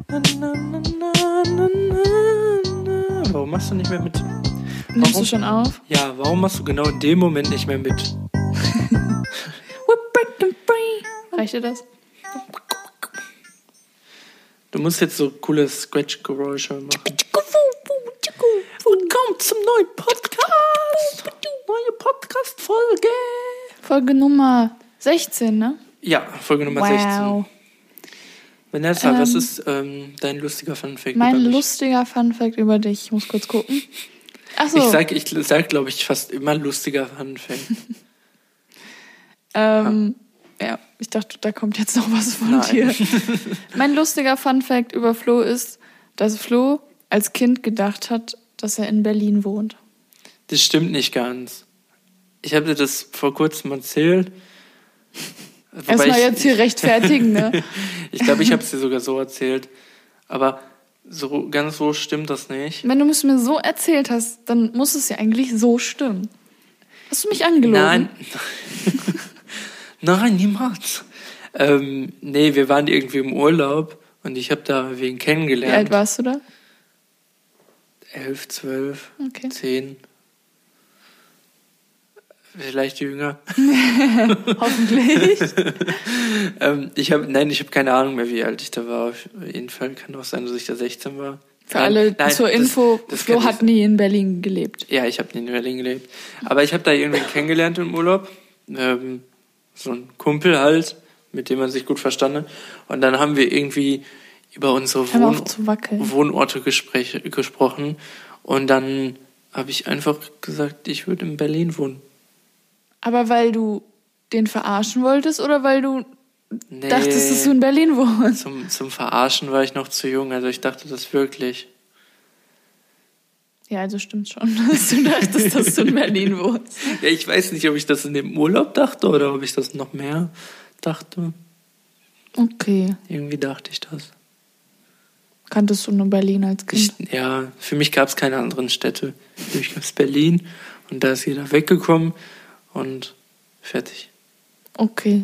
Warum machst du nicht mehr mit? Nimmst du schon auf? Ja, warum machst du genau in dem Moment nicht mehr mit? We're breaking free. Reicht dir das? Du musst jetzt so coole Scratch-Geräusche machen. Willkommen zum neuen Podcast. Neue Podcast-Folge. Folge Nummer 16, ne? Ja, Folge Nummer 16. Vanessa, was ist dein lustiger Funfact über dich? Mein lustiger Funfact über dich. Ich muss kurz gucken. Ach so. Ich sag, glaube ich, fast immer lustiger Funfact. Ja, ich dachte, da kommt jetzt noch was von dir. Mein lustiger Funfact über Flo ist, dass Flo als Kind gedacht hat, dass er in Berlin wohnt. Das stimmt nicht ganz. Ich habe dir das vor kurzem erzählt. Erstmal jetzt hier rechtfertigen, ne? Ich glaube, ich habe es dir sogar so erzählt. Aber ganz so stimmt das nicht. Wenn du es mir so erzählt hast, dann muss es ja eigentlich so stimmen. Hast du mich angelogen? Nein. Nein, niemals. Nee, wir waren irgendwie im Urlaub und ich habe da wen kennengelernt. Wie alt warst du da? 11, 12, Okay. 10. Vielleicht jünger. Hoffentlich. Ich habe keine Ahnung mehr, wie alt ich da war. Auf jeden Fall kann auch sein, dass ich da 16 war. Für alle zur Info, Flo hat nie in Berlin gelebt. Ja, ich habe nie in Berlin gelebt. Aber ich habe da irgendwen kennengelernt im Urlaub. So ein Kumpel halt, mit dem man sich gut verstanden hat. Und dann haben wir irgendwie über unsere Wohnorte gesprochen. Und dann habe ich einfach gesagt, ich würde in Berlin wohnen. Aber weil du den verarschen wolltest oder weil du dachtest, dass du in Berlin wohnst? Zum Verarschen war ich noch zu jung, also ich dachte das wirklich. Ja, also stimmt schon, dass du dachtest, dass du in Berlin wohnst. Ja, ich weiß nicht, ob ich das in dem Urlaub dachte oder ob ich das noch mehr dachte. Okay. Irgendwie dachte ich das. Kanntest du nur Berlin als Kind? Ja, für mich gab es keine anderen Städte. Für mich gab es Berlin und da ist jeder weggekommen und fertig. Okay.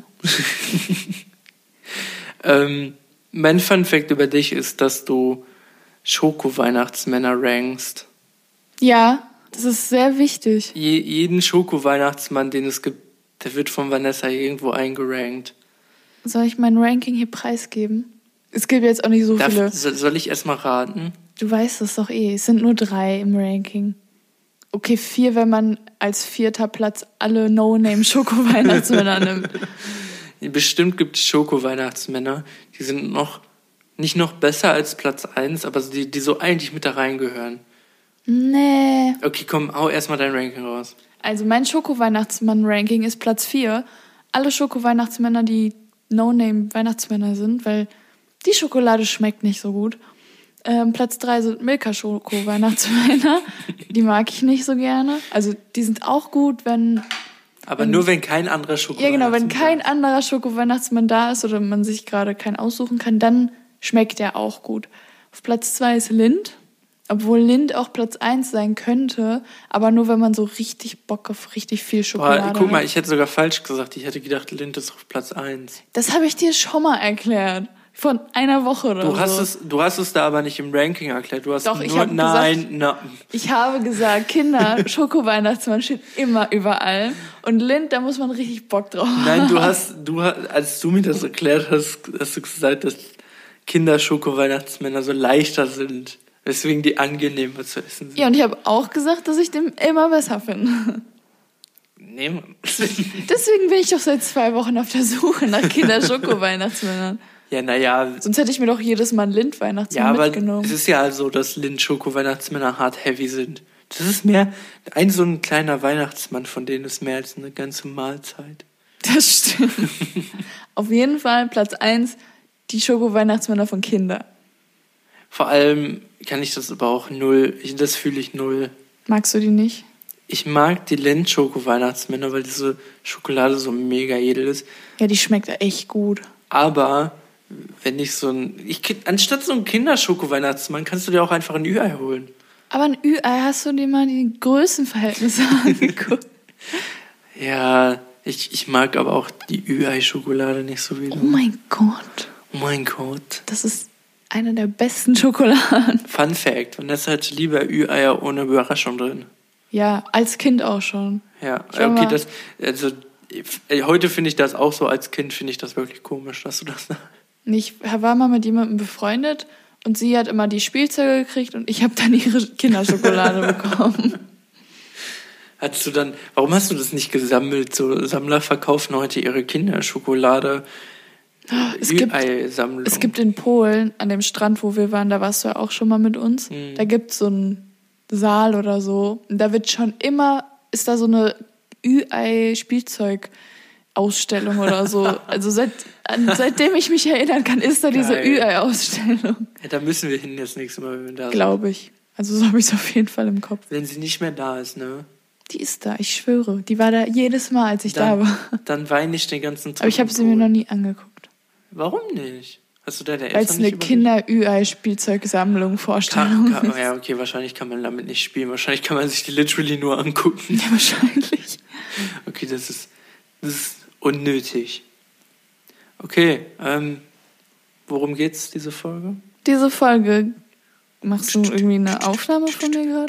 Mein Funfact über dich ist, dass du Schoko-Weihnachtsmänner rankst. Ja, das ist sehr wichtig. Jeden Schoko-Weihnachtsmann, den es gibt, der wird von Vanessa irgendwo eingerankt. Soll ich mein Ranking hier preisgeben? Es gibt jetzt auch nicht so viele. Soll ich erst mal raten? Du weißt es doch eh. Es sind nur 3 im Ranking. Okay, 4, wenn man als 4. Platz alle No-Name-Schoko-Weihnachtsmänner nimmt. Bestimmt gibt es Schoko-Weihnachtsmänner, die sind nicht noch besser als Platz 1, aber die so eigentlich mit da reingehören. Nee. Okay, komm, hau erstmal dein Ranking raus. Also mein Schoko-Weihnachtsmann-Ranking ist Platz 4. Alle Schoko-Weihnachtsmänner, die No-Name-Weihnachtsmänner sind, weil die Schokolade schmeckt nicht so gut. Platz 3 sind Milka-Schoko-Weihnachtsmänner. Die mag ich nicht so gerne. Also die sind auch gut, wenn kein anderer Schoko-Weihnachtsmann ja, genau, wenn kein anderer Schoko-Weihnachtsmann da ist oder man sich gerade keinen aussuchen kann, dann schmeckt der auch gut. Auf Platz 2 ist Lindt. Obwohl Lindt auch Platz 1 sein könnte, aber nur, wenn man so richtig Bock auf richtig viel Schokolade hat. Guck mal, ich hätte sogar falsch gesagt. Ich hätte gedacht, Lindt ist auf Platz 1. Das habe ich dir schon mal erklärt. Vor einer Woche oder so. Du hast es da aber nicht im Ranking erklärt. Du hast Doch, ich habe gesagt, Kinder, Schoko-Weihnachtsmann steht immer überall. Und Lindt, da muss man richtig Bock drauf haben. Nein, als du mir das erklärt hast, hast du gesagt, dass Kinder-Schoko-Weihnachtsmänner so leichter sind. Weswegen die angenehmer zu essen sind. Ja, und ich habe auch gesagt, dass ich den immer besser finde. Nee, Mann. Deswegen bin ich doch seit 2 Wochen auf der Suche nach Kinder-Schoko-Weihnachtsmännern. Ja, naja. Sonst hätte ich mir doch jedes Mal einen Lindt-Weihnachtsmann mitgenommen. Aber es ist ja so, dass Lindt-Schoko-Weihnachtsmänner hart heavy sind. Das ist mehr, so ein kleiner Weihnachtsmann von denen ist mehr als eine ganze Mahlzeit. Das stimmt. Auf jeden Fall Platz 1, die Schoko-Weihnachtsmänner von Kinder. Vor allem kann ich das aber auch das fühle ich 0. Magst du die nicht? Ich mag die Lindt-Schoko-Weihnachtsmänner, weil diese Schokolade so mega edel ist. Ja, die schmeckt echt gut. Aber wenn ich anstatt so ein Kinderschoko-Weihnachtsmann kannst du dir auch einfach ein Ü-Ei holen. Aber ein Ü-Ei, hast du dir mal die Größenverhältnisse angeguckt? Ja, ich mag aber auch die Ü-Ei-Schokolade nicht so wie du. Oh mein Gott. Oh mein Gott. Das ist eine der besten Schokoladen. Fun Fact, Vanessa hat lieber Ü-Eier ohne Überraschung drin. Ja, als Kind auch schon. Ja, okay, heute finde ich das auch so, als Kind finde ich das wirklich komisch, dass du das sagst. Ich war mal mit jemandem befreundet und sie hat immer die Spielzeuge gekriegt und ich habe dann ihre Kinderschokolade bekommen. Warum hast du das nicht gesammelt? So Sammler verkaufen heute ihre Kinderschokolade. Es gibt in Polen, an dem Strand, wo wir waren, da warst du ja auch schon mal mit uns, da gibt es so einen Saal oder so. Und da wird ist da so eine Ü-Ei-Spielzeug-Ausstellung oder so. Also seitdem ich mich erinnern kann, ist da diese Ü-Ei-Ausstellung. Ja, da müssen wir hin das nächste Mal, wenn wir da sind. Glaube ich. Also so habe ich es auf jeden Fall im Kopf. Wenn sie nicht mehr da ist, ne? Die ist da, ich schwöre. Die war da jedes Mal, als ich da war. Dann weine ich den ganzen Tag. Aber ich habe sie mir noch nie angeguckt. Warum nicht? Hast du deine Eltern Weil es eine Kinder-Ü-Ei-Spielzeugsammlung Vorstellung ist. Ja, okay, wahrscheinlich kann man damit nicht spielen. Wahrscheinlich kann man sich die literally nur angucken. Ja, wahrscheinlich. Okay, das ist unnötig. Okay, worum geht's, diese Folge? Diese Folge, machst du irgendwie eine Aufnahme von mir gerade?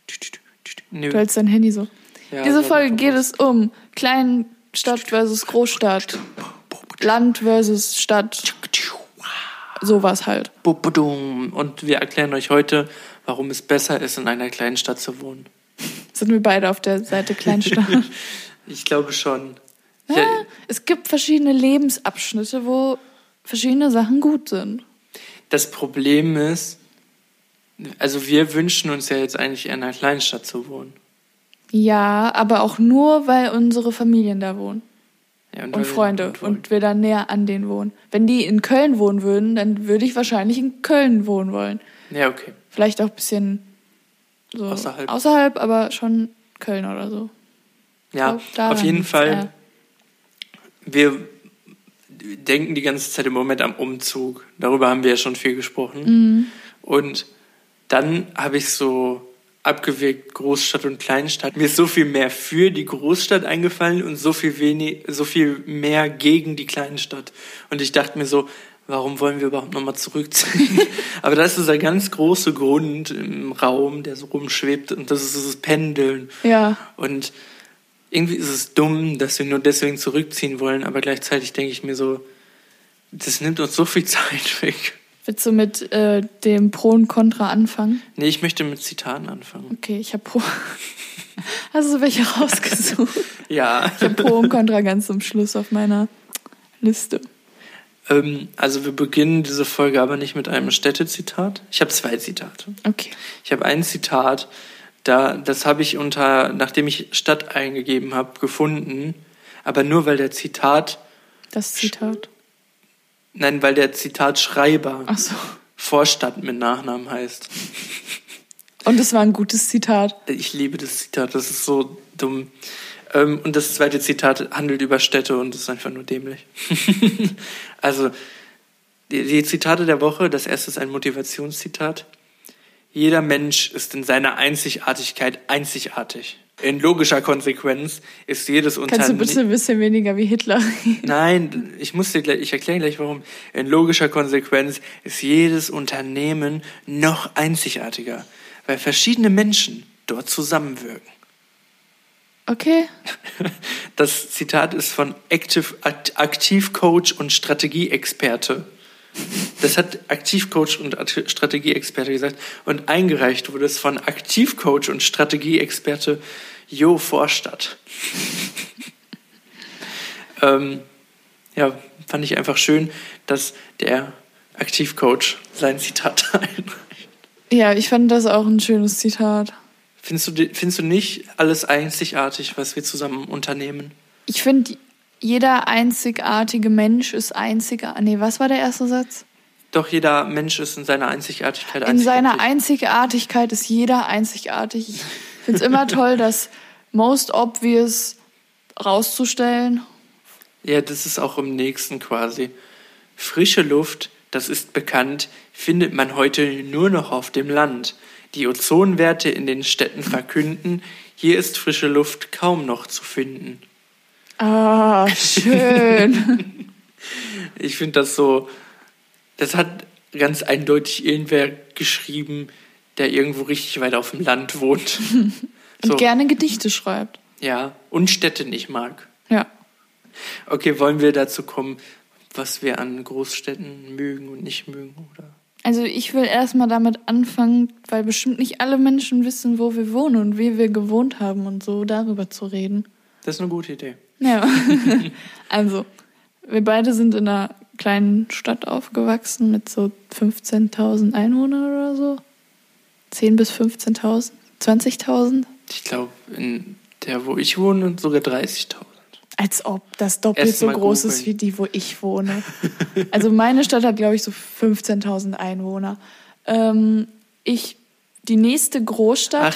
Nö. Du hältst dein Handy so. Ja, diese Folge geht es um Kleinstadt versus Großstadt. Land versus Stadt. Sowas halt. Und wir erklären euch heute, warum es besser ist, in einer kleinen Stadt zu wohnen. Sind wir beide auf der Seite Kleinstadt? Ich glaube schon. Ja, es gibt verschiedene Lebensabschnitte, wo verschiedene Sachen gut sind. Das Problem ist, also wir wünschen uns ja jetzt eigentlich in einer Kleinstadt zu wohnen. Ja, aber auch nur, weil unsere Familien da wohnen. Ja, und Freunde. Und wir dann näher an denen wohnen. Wenn die in Köln wohnen würden, dann würde ich wahrscheinlich in Köln wohnen wollen. Ja, okay. Vielleicht auch ein bisschen so außerhalb, aber schon Köln oder so. Ja, auf jeden Fall. Wir denken die ganze Zeit im Moment am Umzug. Darüber haben wir ja schon viel gesprochen. Mhm. Und dann habe ich so abgewegt, Großstadt und Kleinstadt. Mir ist so viel mehr für die Großstadt eingefallen und so viel mehr gegen die Kleinstadt. Und ich dachte mir so, warum wollen wir überhaupt nochmal zurückziehen? Aber das ist der ganz große Grund im Raum, der so rumschwebt, und das ist das Pendeln. Ja. Und irgendwie ist es dumm, dass wir nur deswegen zurückziehen wollen, aber gleichzeitig denke ich mir so, das nimmt uns so viel Zeit weg. Willst du mit dem Pro und Contra anfangen? Nee, ich möchte mit Zitaten anfangen. Okay, ich habe Pro... Hast du welche rausgesucht? Ja. Ich habe Pro und Contra ganz zum Schluss auf meiner Liste. Also wir beginnen diese Folge aber nicht mit einem Städtezitat. Ich habe 2 Zitate. Okay. Ich habe ein Zitat, das habe ich nachdem ich Stadt eingegeben habe, gefunden, aber nur weil der Zitat... Das Zitat? Nein, weil der Zitatschreiber Ach so. Vorstadt mit Nachnamen heißt. Und es war ein gutes Zitat. Ich liebe das Zitat, das ist so dumm. Und das zweite Zitat handelt über Städte und ist einfach nur dämlich. Also, die Zitate der Woche, das erste ist ein Motivationszitat. Jeder Mensch ist in seiner Einzigartigkeit einzigartig. In logischer Konsequenz ist jedes Unternehmen... Kannst du bitte ein bisschen weniger wie Hitler reden? Nein, ich erkläre gleich warum. In logischer Konsequenz ist jedes Unternehmen noch einzigartiger, weil verschiedene Menschen dort zusammenwirken. Okay. Das Zitat ist von Aktivcoach und Strategieexperte. Das hat Aktivcoach und Strategieexperte gesagt. Und eingereicht wurde es von Aktivcoach und Strategieexperte Jo Vorstadt. Ja, fand ich einfach schön, dass der Aktivcoach sein Zitat einreicht. Ja, ich fand das auch ein schönes Zitat. Findest du nicht alles einzigartig, was wir zusammen unternehmen? Ich finde, jeder einzigartige Mensch ist einzigartig. Nee, was war der erste Satz? Doch, jeder Mensch ist in seiner Einzigartigkeit einzigartig. In seiner Einzigartigkeit ist jeder einzigartig. Ich finde es immer toll, das most obvious rauszustellen. Ja, das ist auch im nächsten quasi. Frische Luft, das ist bekannt, findet man heute nur noch auf dem Land. Die Ozonwerte in den Städten verkünden, hier ist frische Luft kaum noch zu finden. Ah, schön. Ich finde das so, das hat ganz eindeutig irgendwer geschrieben, der irgendwo richtig weit auf dem Land wohnt. Und gerne Gedichte schreibt. Ja, und Städte nicht mag. Ja. Okay, wollen wir dazu kommen, was wir an Großstädten mögen und nicht mögen, oder? Also ich will erstmal damit anfangen, weil bestimmt nicht alle Menschen wissen, wo wir wohnen und wie wir gewohnt haben und so, darüber zu reden. Das ist eine gute Idee. Ja. Also, wir beide sind in einer kleinen Stadt aufgewachsen mit so 15.000 Einwohnern oder so. 10.000 bis 15.000, 20.000. Ich glaube, in der, wo ich wohne, sogar 30.000. Als ob das doppelt so groß ist wie die, wo ich wohne. Also meine Stadt hat, glaube ich, so 15.000 Einwohner. Die nächste Großstadt...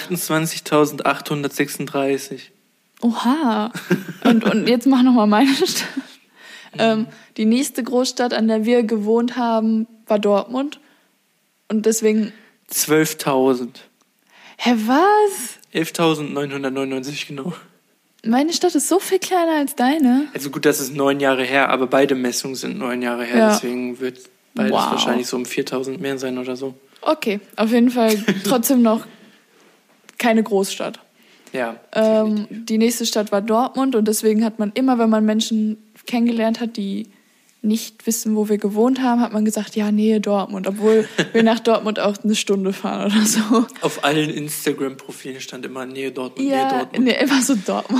28.836. Oha. Und jetzt mach nochmal meine Stadt. Die nächste Großstadt, an der wir gewohnt haben, war Dortmund. Und deswegen... 12.000. Hä, was? 11.999, genau. Meine Stadt ist so viel kleiner als deine. Also gut, das ist 9 Jahre her, aber beide Messungen sind 9 Jahre her. Ja. Deswegen wird beides wahrscheinlich so um 4.000 mehr sein oder so. Okay, auf jeden Fall trotzdem noch keine Großstadt. Ja. Die nächste Stadt war Dortmund und deswegen hat man immer, wenn man Menschen kennengelernt hat, die nicht wissen, wo wir gewohnt haben, hat man gesagt, ja, Nähe Dortmund, obwohl wir nach Dortmund auch 1 Stunde fahren oder so. Auf allen Instagram-Profilen stand immer Nähe Dortmund, ja, Nähe Dortmund. Nee, immer so Dortmund.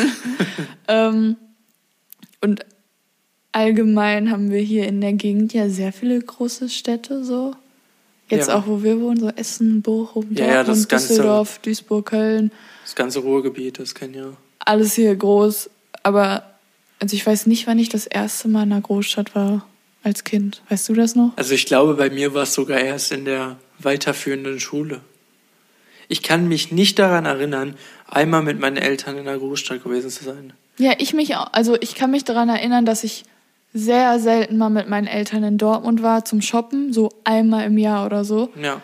Und allgemein haben wir hier in der Gegend ja sehr viele große Städte, so. Jetzt auch, wo wir wohnen, so Essen, Bochum, Dortmund, Düsseldorf, Duisburg, Köln. Das ganze Ruhrgebiet, das kennen ja. Alles hier groß, aber also ich weiß nicht, wann ich das erste Mal in einer Großstadt war als Kind. Weißt du das noch? Also ich glaube, bei mir war es sogar erst in der weiterführenden Schule. Ich kann mich nicht daran erinnern, einmal mit meinen Eltern in einer Großstadt gewesen zu sein. Ja, ich kann mich daran erinnern, dass ich sehr selten mal mit meinen Eltern in Dortmund war zum Shoppen, so einmal im Jahr oder so. Ja.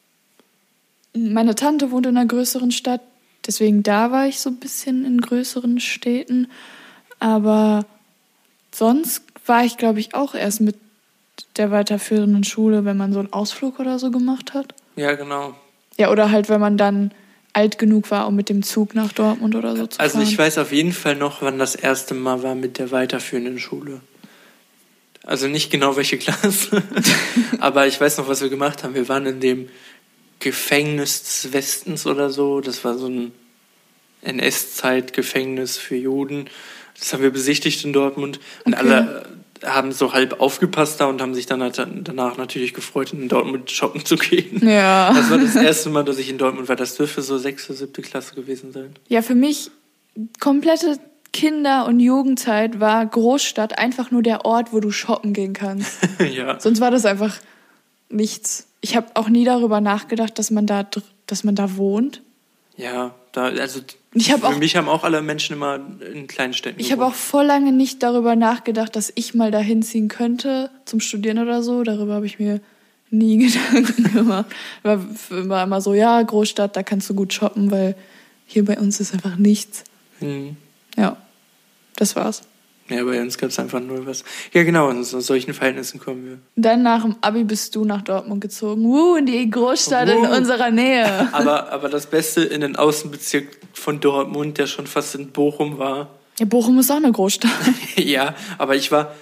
Meine Tante wohnt in einer größeren Stadt, deswegen da war ich so ein bisschen in größeren Städten. Aber sonst war ich, glaube ich, auch erst mit der weiterführenden Schule, wenn man so einen Ausflug oder so gemacht hat. Ja, genau. Ja, oder halt, wenn man dann alt genug war, um mit dem Zug nach Dortmund oder so zu fahren. Also ich weiß auf jeden Fall noch, wann das erste Mal war mit der weiterführenden Schule. Also nicht genau welche Klasse, aber ich weiß noch, was wir gemacht haben. Wir waren in dem Gefängnis des Westens oder so. Das war so ein NS-Zeit-Gefängnis für Juden. Das haben wir besichtigt in Dortmund. Und alle haben so halb aufgepasst da und haben sich dann danach natürlich gefreut, in Dortmund shoppen zu gehen. Ja. Das war das erste Mal, dass ich in Dortmund war. Das dürfte so 6. oder 7. Klasse gewesen sein. Ja, für mich komplette Kinder- und Jugendzeit war Großstadt einfach nur der Ort, wo du shoppen gehen kannst. Ja. Sonst war das einfach nichts. Ich habe auch nie darüber nachgedacht, dass man da wohnt. Ja, für mich haben auch alle Menschen immer in kleinen Städten gewohnt. Ich habe auch voll lange nicht darüber nachgedacht, dass ich mal dahin ziehen könnte zum Studieren oder so. Darüber habe ich mir nie Gedanken gemacht. War immer so, ja, Großstadt, da kannst du gut shoppen, weil hier bei uns ist einfach nichts. Mhm. Ja, das war's. Ja, bei uns gab es einfach nur was. Ja, genau, aus solchen Verhältnissen kommen wir. Dann nach dem Abi bist du nach Dortmund gezogen. In die Großstadt in unserer Nähe. Aber das Beste in den Außenbezirk von Dortmund, der schon fast in Bochum war. Ja, Bochum ist auch eine Großstadt. Ja, aber ich habe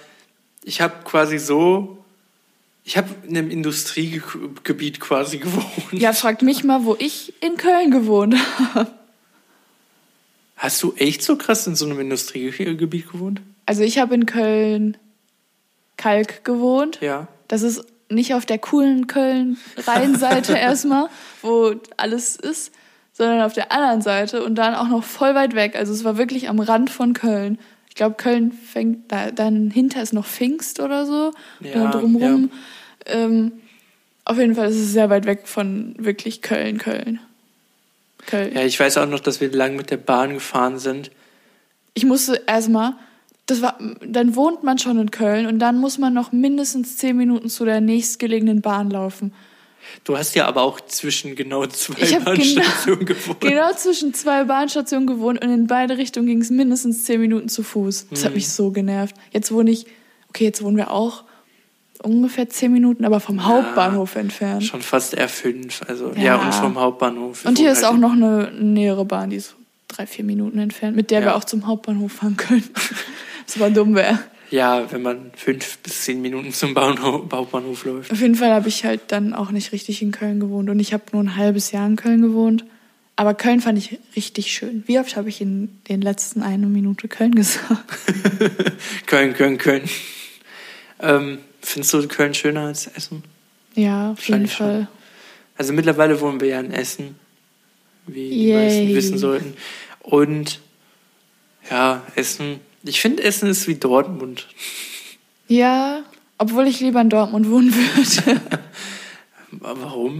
in einem Industriegebiet quasi gewohnt. Ja, fragt mich mal, wo ich in Köln gewohnt habe. Hast du echt so krass in so einem Industriegebiet gewohnt? Also ich habe in Köln-Kalk gewohnt. Ja. Das ist nicht auf der coolen Köln-Rheinseite erstmal, wo alles ist, sondern auf der anderen Seite und dann auch noch voll weit weg. Also es war wirklich am Rand von Köln. Ich glaube, Köln fängt, dann hinter ist noch Pfingst oder so. Ja, drumherum. Ja. Auf jeden Fall ist es sehr weit weg von wirklich Köln. Ja, ich weiß auch noch, dass wir lang mit der Bahn gefahren sind. Ich musste erstmal, dann wohnt man schon in Köln und dann muss man noch mindestens 10 Minuten zu der nächstgelegenen Bahn laufen. Du hast ja aber auch zwischen genau 2 Bahnstationen gewohnt. Genau zwischen 2 Bahnstationen gewohnt und in beide Richtungen ging es mindestens 10 Minuten zu Fuß. Das hat mich so genervt. Jetzt wohnen wir auch ungefähr 10 Minuten, aber vom Hauptbahnhof entfernt. Schon fast R5, also und vom Hauptbahnhof. Und hier ist auch noch eine nähere Bahn, die ist so 3-4 Minuten entfernt, mit der wir auch zum Hauptbahnhof fahren können. Das war dumm wäre. Ja, wenn man 5 bis 10 Minuten zum Hauptbahnhof läuft. Auf jeden Fall habe ich halt dann auch nicht richtig in Köln gewohnt. Und ich habe nur ein halbes Jahr in Köln gewohnt. Aber Köln fand ich richtig schön. Wie oft habe ich in den letzten 1 Minute Köln gesagt? Köln. Findest du Köln schöner als Essen? Ja, auf jeden Fall. Schon. Also mittlerweile wohnen wir ja in Essen, wie die meisten wissen sollten. Und ja, Essen... Ich finde, Essen ist wie Dortmund. Ja, obwohl ich lieber in Dortmund wohnen würde. Warum?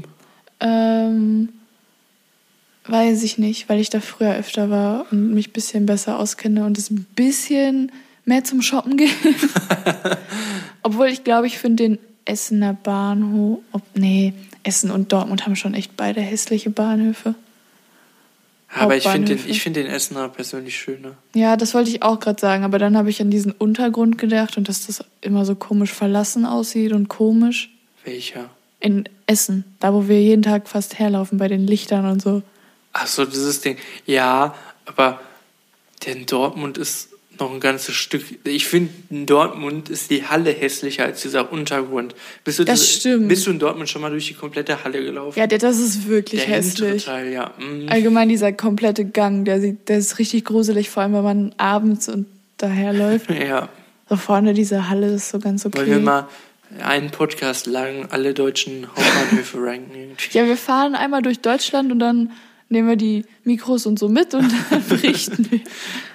Weiß ich nicht, weil ich da früher öfter war und mich ein bisschen besser auskenne und es ein bisschen mehr zum Shoppen geht. Obwohl ich glaube, ich finde den Essener Bahnhof... Essen und Dortmund haben schon echt beide hässliche Bahnhöfe. Aber ich finde den Essener persönlich schöner. Ja, das wollte ich auch gerade sagen. Aber dann habe ich an diesen Untergrund gedacht und dass das immer so komisch verlassen aussieht und komisch. Welcher? In Essen, da wo wir jeden Tag fast herlaufen, bei den Lichtern und so. Ach so, dieses Ding. Ja, aber der in Dortmund ist noch ein ganzes Stück. Ich finde, in Dortmund ist die Halle hässlicher als dieser Untergrund. Stimmt. Bist du in Dortmund schon mal durch die komplette Halle gelaufen? Ja, das ist wirklich hässlich. Teil, ja. Allgemein dieser komplette Gang, der ist richtig gruselig, vor allem wenn man abends und daherläuft. Ja. So vorne diese Halle ist so ganz okay. Wollen wir mal einen Podcast lang alle deutschen Hauptbahnhöfe ranken? Ja, wir fahren einmal durch Deutschland und dann nehmen wir die Mikros und so mit und dann berichten wir.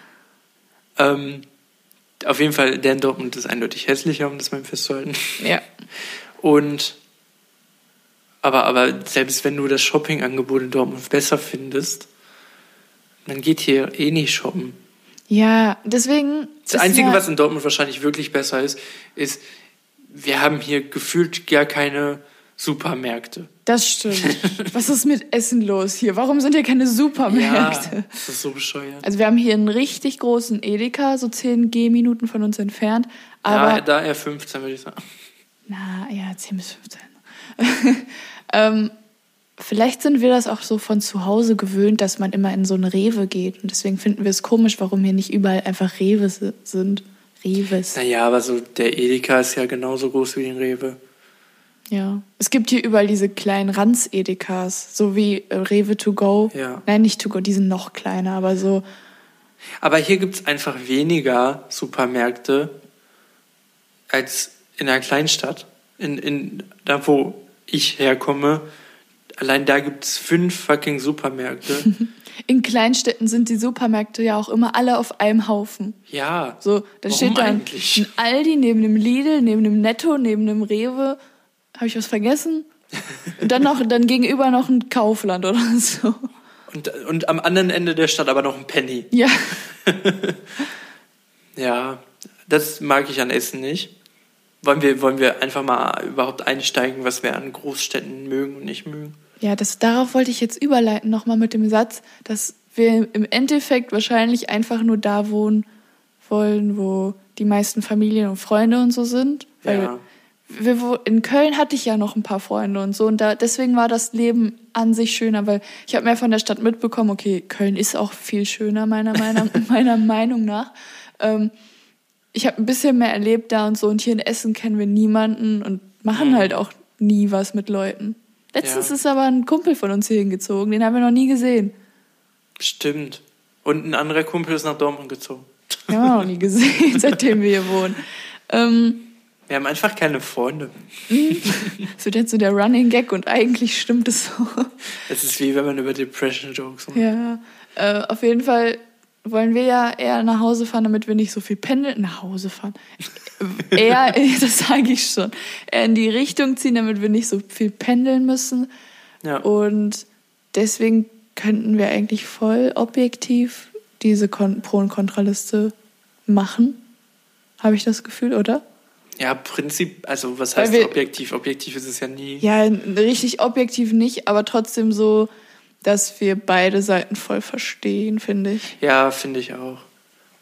Auf jeden Fall, der in Dortmund ist eindeutig hässlicher, um das mal festzuhalten. Ja. Und aber selbst wenn du das Shoppingangebot in Dortmund besser findest, dann geht hier eh nicht shoppen. Ja, deswegen... Das Einzige, was in Dortmund wahrscheinlich wirklich besser ist, wir haben hier gefühlt gar keine Supermärkte. Das stimmt. Was ist mit Essen los hier? Warum sind hier keine Supermärkte? Ja, das ist so bescheuert. Also wir haben hier einen richtig großen Edeka, so 10 Gehminuten von uns entfernt. Aber ja, da eher 15, würde ich sagen. 10 bis 15. Vielleicht sind wir das auch so von zu Hause gewöhnt, dass man immer in so eine Rewe geht. Und deswegen finden wir es komisch, warum hier nicht überall einfach Reves sind. Reves. Naja, aber so der Edeka ist ja genauso groß wie den Rewe. Ja, es gibt hier überall diese kleinen Ranz-Edekas, so wie Rewe to go. Ja. Nein, nicht to go, die sind noch kleiner, aber so. Aber hier gibt es einfach weniger Supermärkte als in einer Kleinstadt. Da, wo ich herkomme, allein da gibt es 5 fucking Supermärkte. In Kleinstädten sind die Supermärkte ja auch immer alle auf einem Haufen. Ja. So, da steht dann ein Aldi neben dem Lidl, neben dem Netto, neben dem Rewe. Habe ich was vergessen? Und dann gegenüber noch ein Kaufland oder so. Und am anderen Ende der Stadt aber noch ein Penny. Ja. Ja, das mag ich an Essen nicht. Wollen wir einfach mal überhaupt einsteigen, was wir an Großstädten mögen und nicht mögen? Ja, darauf wollte ich jetzt überleiten, nochmal mit dem Satz, dass wir im Endeffekt wahrscheinlich einfach nur da wohnen wollen, wo die meisten Familien und Freunde und so sind. Weil ja. In Köln hatte ich ja noch ein paar Freunde und so und deswegen war das Leben an sich schöner, weil ich habe mehr von der Stadt mitbekommen, okay, Köln ist auch viel schöner meiner Meinung nach. Ich habe ein bisschen mehr erlebt da und so und hier in Essen kennen wir niemanden und machen halt auch nie was mit Leuten. Letztens ist aber ein Kumpel von uns hier hingezogen, den haben wir noch nie gesehen. Stimmt. Und ein anderer Kumpel ist nach Dortmund gezogen. Den haben wir noch nie gesehen, seitdem wir hier wohnen. Wir haben einfach keine Freunde. Das wird jetzt so der Running Gag und eigentlich stimmt es so. Es ist wie wenn man über Depression-Jokes macht. Ja, auf jeden Fall wollen wir ja eher nach Hause fahren, damit wir nicht so viel pendeln. Nach Hause fahren. Eher, das sage ich schon, eher in die Richtung ziehen, damit wir nicht so viel pendeln müssen. Ja. Und deswegen könnten wir eigentlich voll objektiv diese Pro- und Kontraliste machen. Habe ich das Gefühl, oder? Ja, Prinzip, also was heißt objektiv? Objektiv ist es ja nie. Ja, richtig objektiv nicht, aber trotzdem so, dass wir beide Seiten voll verstehen, finde ich. Ja, finde ich auch.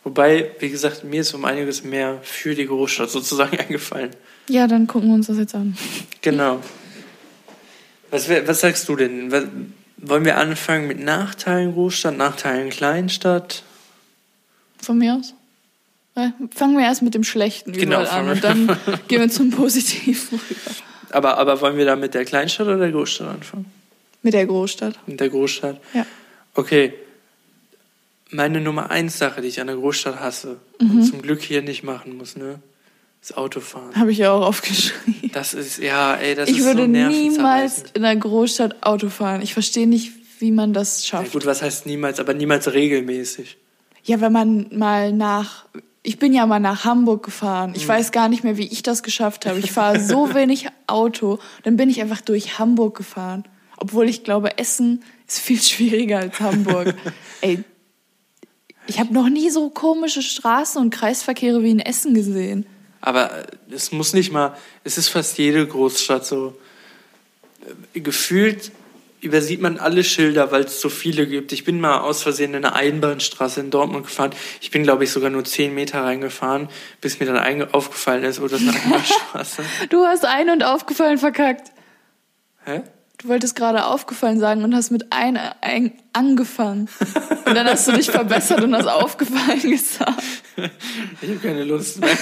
Wobei, wie gesagt, mir ist um einiges mehr für die Großstadt sozusagen eingefallen. Ja, dann gucken wir uns das jetzt an. Genau. Was sagst du denn? Wollen wir anfangen mit Nachteilen Großstadt, Nachteilen Kleinstadt? Von mir aus? Fangen wir erst mit dem Schlechten überall an und dann gehen wir zum Positiven rüber. Aber wollen wir da mit der Kleinstadt oder der Großstadt anfangen? Mit der Großstadt. Mit der Großstadt? Ja. Okay. Meine Nummer 1 Sache, die ich an der Großstadt hasse und zum Glück hier nicht machen muss, ne? Das Autofahren. Habe ich ja auch aufgeschrieben. Das ist, das ist so nervig. Ich würde niemals in einer Großstadt Auto fahren. Ich verstehe nicht, wie man das schafft. Ja gut, was heißt niemals, aber niemals regelmäßig. Ja, wenn man mal ich bin ja mal nach Hamburg gefahren. Ich weiß gar nicht mehr, wie ich das geschafft habe. Ich fahre so wenig Auto. Dann bin ich einfach durch Hamburg gefahren. Obwohl ich glaube, Essen ist viel schwieriger als Hamburg. Ey, ich habe noch nie so komische Straßen und Kreisverkehre wie in Essen gesehen. Aber es muss nicht mal, es ist fast jede Großstadt so. Gefühlt übersieht man alle Schilder, weil es so viele gibt. Ich bin mal aus Versehen in eine Einbahnstraße in Dortmund gefahren. Ich bin, glaube ich, sogar nur 10 Meter reingefahren, bis mir dann aufgefallen ist, oh, das ist eine Einbahnstraße. Du hast ein und aufgefallen verkackt. Hä? Du wolltest gerade aufgefallen sagen und hast mit ein angefangen. Und dann hast du dich verbessert und hast aufgefallen gesagt. Ich habe keine Lust mehr.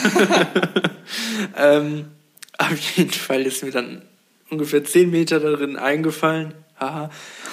Auf jeden Fall ist mir dann ungefähr 10 Meter darin eingefallen. Haha.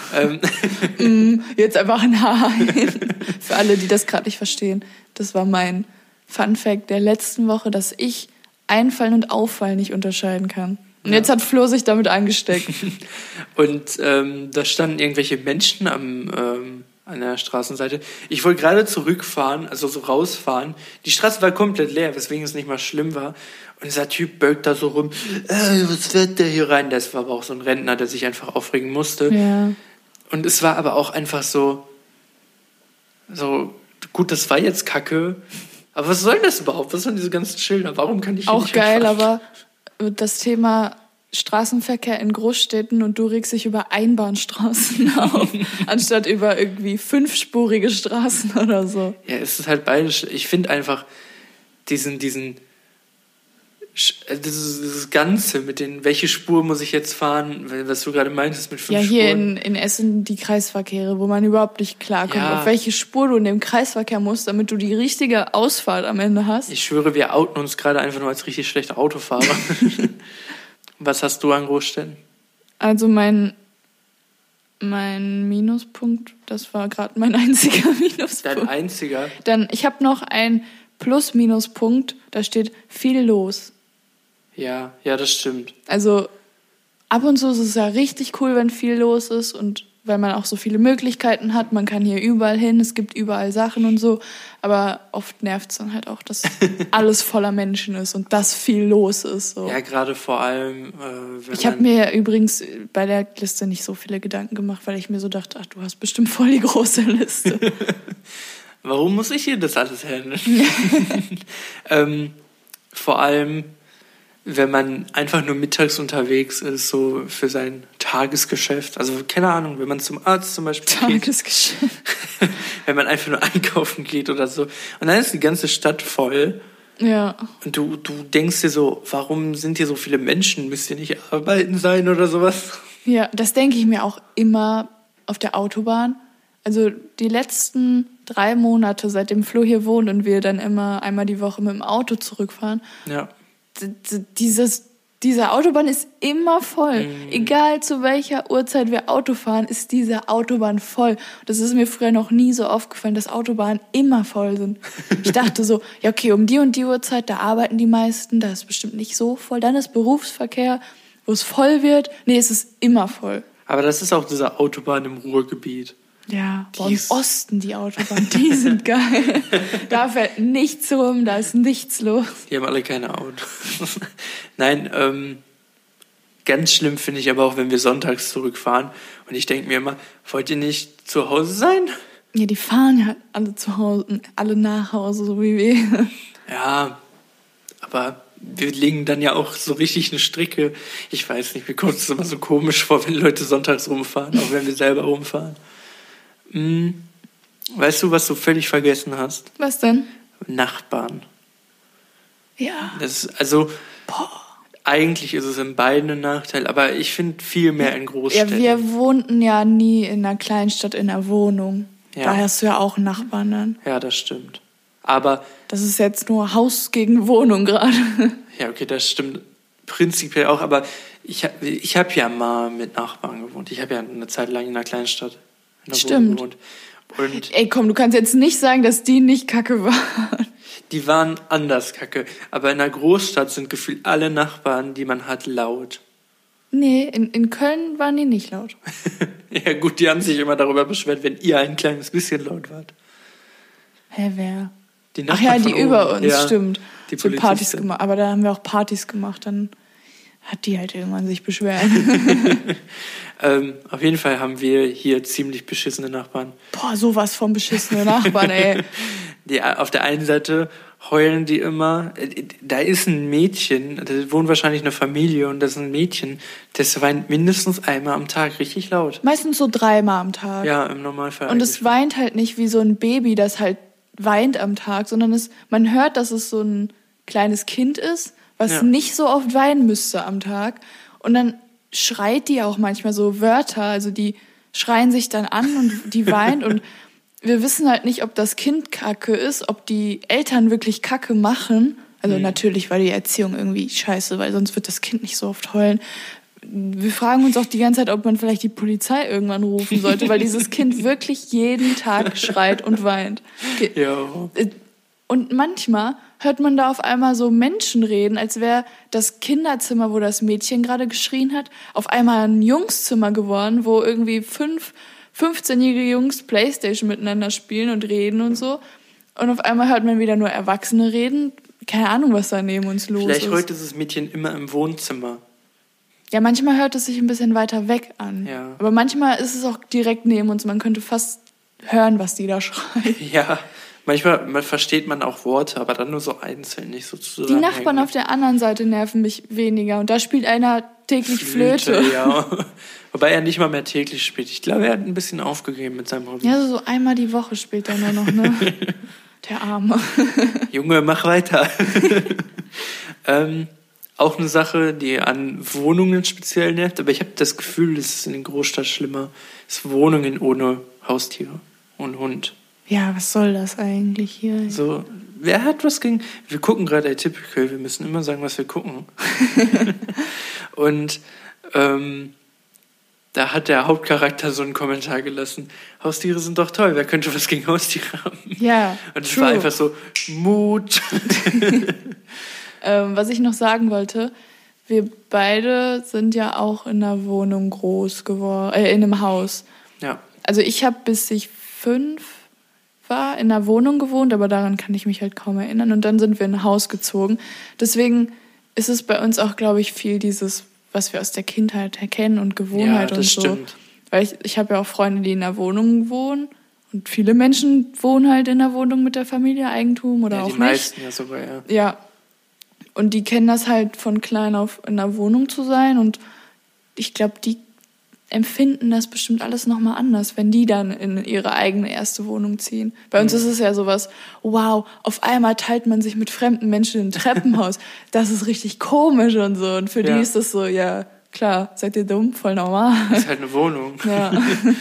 Jetzt einfach ein Haha hin. Für alle, die das gerade nicht verstehen. Das war mein Funfact der letzten Woche, dass ich Einfallen und Auffallen nicht unterscheiden kann. Und jetzt hat Flo sich damit angesteckt. Und da standen irgendwelche Menschen an der Straßenseite. Ich wollte gerade zurückfahren, also so rausfahren. Die Straße war komplett leer, weswegen es nicht mal schlimm war. Und dieser Typ bölkt da so rum. Was fährt der hier rein? Das war aber auch so ein Rentner, der sich einfach aufregen musste. Ja. Und es war aber auch einfach so gut, das war jetzt Kacke. Aber was soll das überhaupt? Was sollen diese ganzen Schilder? Warum kann ich hier auch nicht geil, fahren? aber das Thema Straßenverkehr in Großstädten und du regst dich über Einbahnstraßen auf, anstatt über irgendwie 5-spurige Straßen oder so. Ja, es ist halt beides. Ich finde einfach dieses Ganze mit welche Spur muss ich jetzt fahren, was du gerade meintest mit 5 Spuren. Ja, hier in Essen die Kreisverkehre, wo man überhaupt nicht klarkommt, auf welche Spur du in dem Kreisverkehr musst, damit du die richtige Ausfahrt am Ende hast. Ich schwöre, wir outen uns gerade einfach nur als richtig schlechte Autofahrer. Was hast du an Großstädten? Also mein Minuspunkt, das war gerade mein einziger Minuspunkt. Dein einziger? Dann, ich habe noch einen Plus-Minuspunkt, da steht viel los. Ja, das stimmt. Also ab und zu ist es ja richtig cool, wenn viel los ist und weil man auch so viele Möglichkeiten hat. Man kann hier überall hin, es gibt überall Sachen und so. Aber oft nervt es dann halt auch, dass alles voller Menschen ist und dass viel los ist. So. Ja, gerade vor allem, ich habe mir ja übrigens bei der Liste nicht so viele Gedanken gemacht, weil ich mir so dachte, ach, du hast bestimmt voll die große Liste. Warum muss ich hier das alles handeln? Vor allem, wenn man einfach nur mittags unterwegs ist, so für sein Tagesgeschäft. Also, keine Ahnung, wenn man zum Arzt zum Beispiel Tagesgeschäft. geht. Wenn man einfach nur einkaufen geht oder so. Und dann ist die ganze Stadt voll. Ja. Und du denkst dir so, warum sind hier so viele Menschen? Müsst ihr nicht arbeiten sein oder sowas? Ja, das denke ich mir auch immer auf der Autobahn. Also die letzten 3 Monate, seitdem Flo hier wohnt und wir dann immer einmal die Woche mit dem Auto zurückfahren. Ja. Diese Autobahn ist immer voll. Egal zu welcher Uhrzeit wir Auto fahren, ist diese Autobahn voll. Das ist mir früher noch nie so aufgefallen, dass Autobahnen immer voll sind. Ich dachte so, ja okay, um die und die Uhrzeit, da arbeiten die meisten, da ist bestimmt nicht so voll. Dann ist Berufsverkehr, wo es voll wird. Nee, es ist immer voll. Aber das ist auch diese Autobahn im Ruhrgebiet. Ja, im Osten die Autobahn, die sind geil. Da fährt nichts rum, da ist nichts los. Die haben alle keine Autos. Nein, ganz schlimm finde ich aber auch, wenn wir sonntags zurückfahren. Und ich denke mir immer, wollt ihr nicht zu Hause sein? Ja, die fahren ja alle zu Hause, alle nach Hause, so wie wir. Ja, aber wir legen dann ja auch so richtig eine Strecke. Ich weiß nicht, mir kommt es immer so komisch vor, wenn Leute sonntags rumfahren, auch wenn wir selber rumfahren. Weißt du, was du völlig vergessen hast? Was denn? Nachbarn. Ja. Das ist, also, eigentlich ist es in beiden ein Nachteil, aber ich finde viel mehr in Großstädten. Ja, wir wohnten ja nie in einer Kleinstadt in einer Wohnung. Ja. Da hast du ja auch Nachbarn dann. Ja, das stimmt. Aber... Das ist jetzt nur Haus gegen Wohnung gerade. Ja, okay, das stimmt prinzipiell auch, aber ich hab ja mal mit Nachbarn gewohnt. Ich habe ja eine Zeit lang in einer Kleinstadt in einer Wohnung gewohnt. Und ey, komm, du kannst jetzt nicht sagen, dass die nicht kacke waren. die waren anders kacke. Aber in einer Großstadt sind gefühlt alle Nachbarn, die man hat, laut. Nee, in Köln waren die nicht laut. Ja gut, die haben sich immer darüber beschwert, wenn ihr ein kleines bisschen laut wart. Hä, wer? Die Ach ja, die über uns, ja, stimmt. Die so Partys gemacht. Aber da haben wir auch Partys gemacht, dann hat die halt irgendwann sich beschwert. Auf jeden Fall haben wir hier ziemlich beschissene Nachbarn. Boah, sowas von beschissene Nachbarn, ey. Auf der einen Seite heulen die immer. Da ist ein Mädchen, da wohnt wahrscheinlich eine Familie und das ist ein Mädchen, das weint mindestens einmal am Tag richtig laut. Meistens so 3-mal am Tag. Ja, im Normalfall. Und es weint halt nicht wie so ein Baby, das halt weint am Tag, sondern man hört, dass es so ein kleines Kind ist, was nicht so oft weinen müsste am Tag. Und dann schreit die auch manchmal so Wörter, also die schreien sich dann an und die weint und wir wissen halt nicht, ob das Kind Kacke ist, ob die Eltern wirklich Kacke machen. Also natürlich war die Erziehung irgendwie scheiße, weil sonst wird das Kind nicht so oft heulen. Wir fragen uns auch die ganze Zeit, ob man vielleicht die Polizei irgendwann rufen sollte, weil dieses Kind wirklich jeden Tag schreit und weint. Ja. Und manchmal hört man da auf einmal so Menschen reden, als wäre das Kinderzimmer, wo das Mädchen gerade geschrien hat, auf einmal ein Jungszimmer geworden, wo irgendwie 15-jährige Jungs Playstation miteinander spielen und reden und so. Und auf einmal hört man wieder nur Erwachsene reden. Keine Ahnung, was da neben uns los ist. Vielleicht hört dieses Mädchen immer im Wohnzimmer. Ja, manchmal hört es sich ein bisschen weiter weg an. Ja. Aber manchmal ist es auch direkt neben uns. Man könnte fast hören, was die da schreien. Ja, manchmal versteht man auch Worte, aber dann nur so einzeln, nicht so zusammen. Die Nachbarn auf der anderen Seite nerven mich weniger. Und da spielt einer täglich Flöte. Ja. Wobei er nicht mal mehr täglich spielt. Ich glaube, er hat ein bisschen aufgegeben mit seinem Hobby. Ja, so einmal die Woche spielt er nur noch, ne? Der Arme. Junge, mach weiter. Auch eine Sache, die an Wohnungen speziell nervt, aber ich habe das Gefühl, es ist in den Großstädten schlimmer, ist Wohnungen ohne Haustiere und Hund. Ja, was soll das eigentlich hier? So, wer hat was gegen... Wir gucken gerade Atypical, wir müssen immer sagen, was wir gucken. Und da hat der Hauptcharakter so einen Kommentar gelassen. Haustiere sind doch toll, wer könnte was gegen Haustiere haben? Ja, und es war einfach so, Mut. Was ich noch sagen wollte, wir beide sind ja auch in einer Wohnung groß geworden, in einem Haus. Ja. Also ich habe, bis ich 5 war, in einer Wohnung gewohnt, aber daran kann ich mich halt kaum erinnern. Und dann sind wir in ein Haus gezogen. Deswegen ist es bei uns auch, glaube ich, viel dieses, was wir aus der Kindheit erkennen und Gewohnheit ja, das und so. Stimmt. Weil ich habe ja auch Freunde, die in einer Wohnung wohnen. Und viele Menschen wohnen halt in der Wohnung mit der Familie, Eigentum oder ja, auch nicht. Die meisten ja sogar, ja. Ja. Und die kennen das halt von klein auf, in einer Wohnung zu sein. Und ich glaube, die empfinden das bestimmt alles nochmal anders, wenn die dann in ihre eigene erste Wohnung ziehen. Bei uns ist es ja sowas, wow, auf einmal teilt man sich mit fremden Menschen ein Treppenhaus. Das ist richtig komisch und so. Und für die ist das so, ja, klar, seid ihr dumm, voll normal. Das ist halt eine Wohnung. Ja.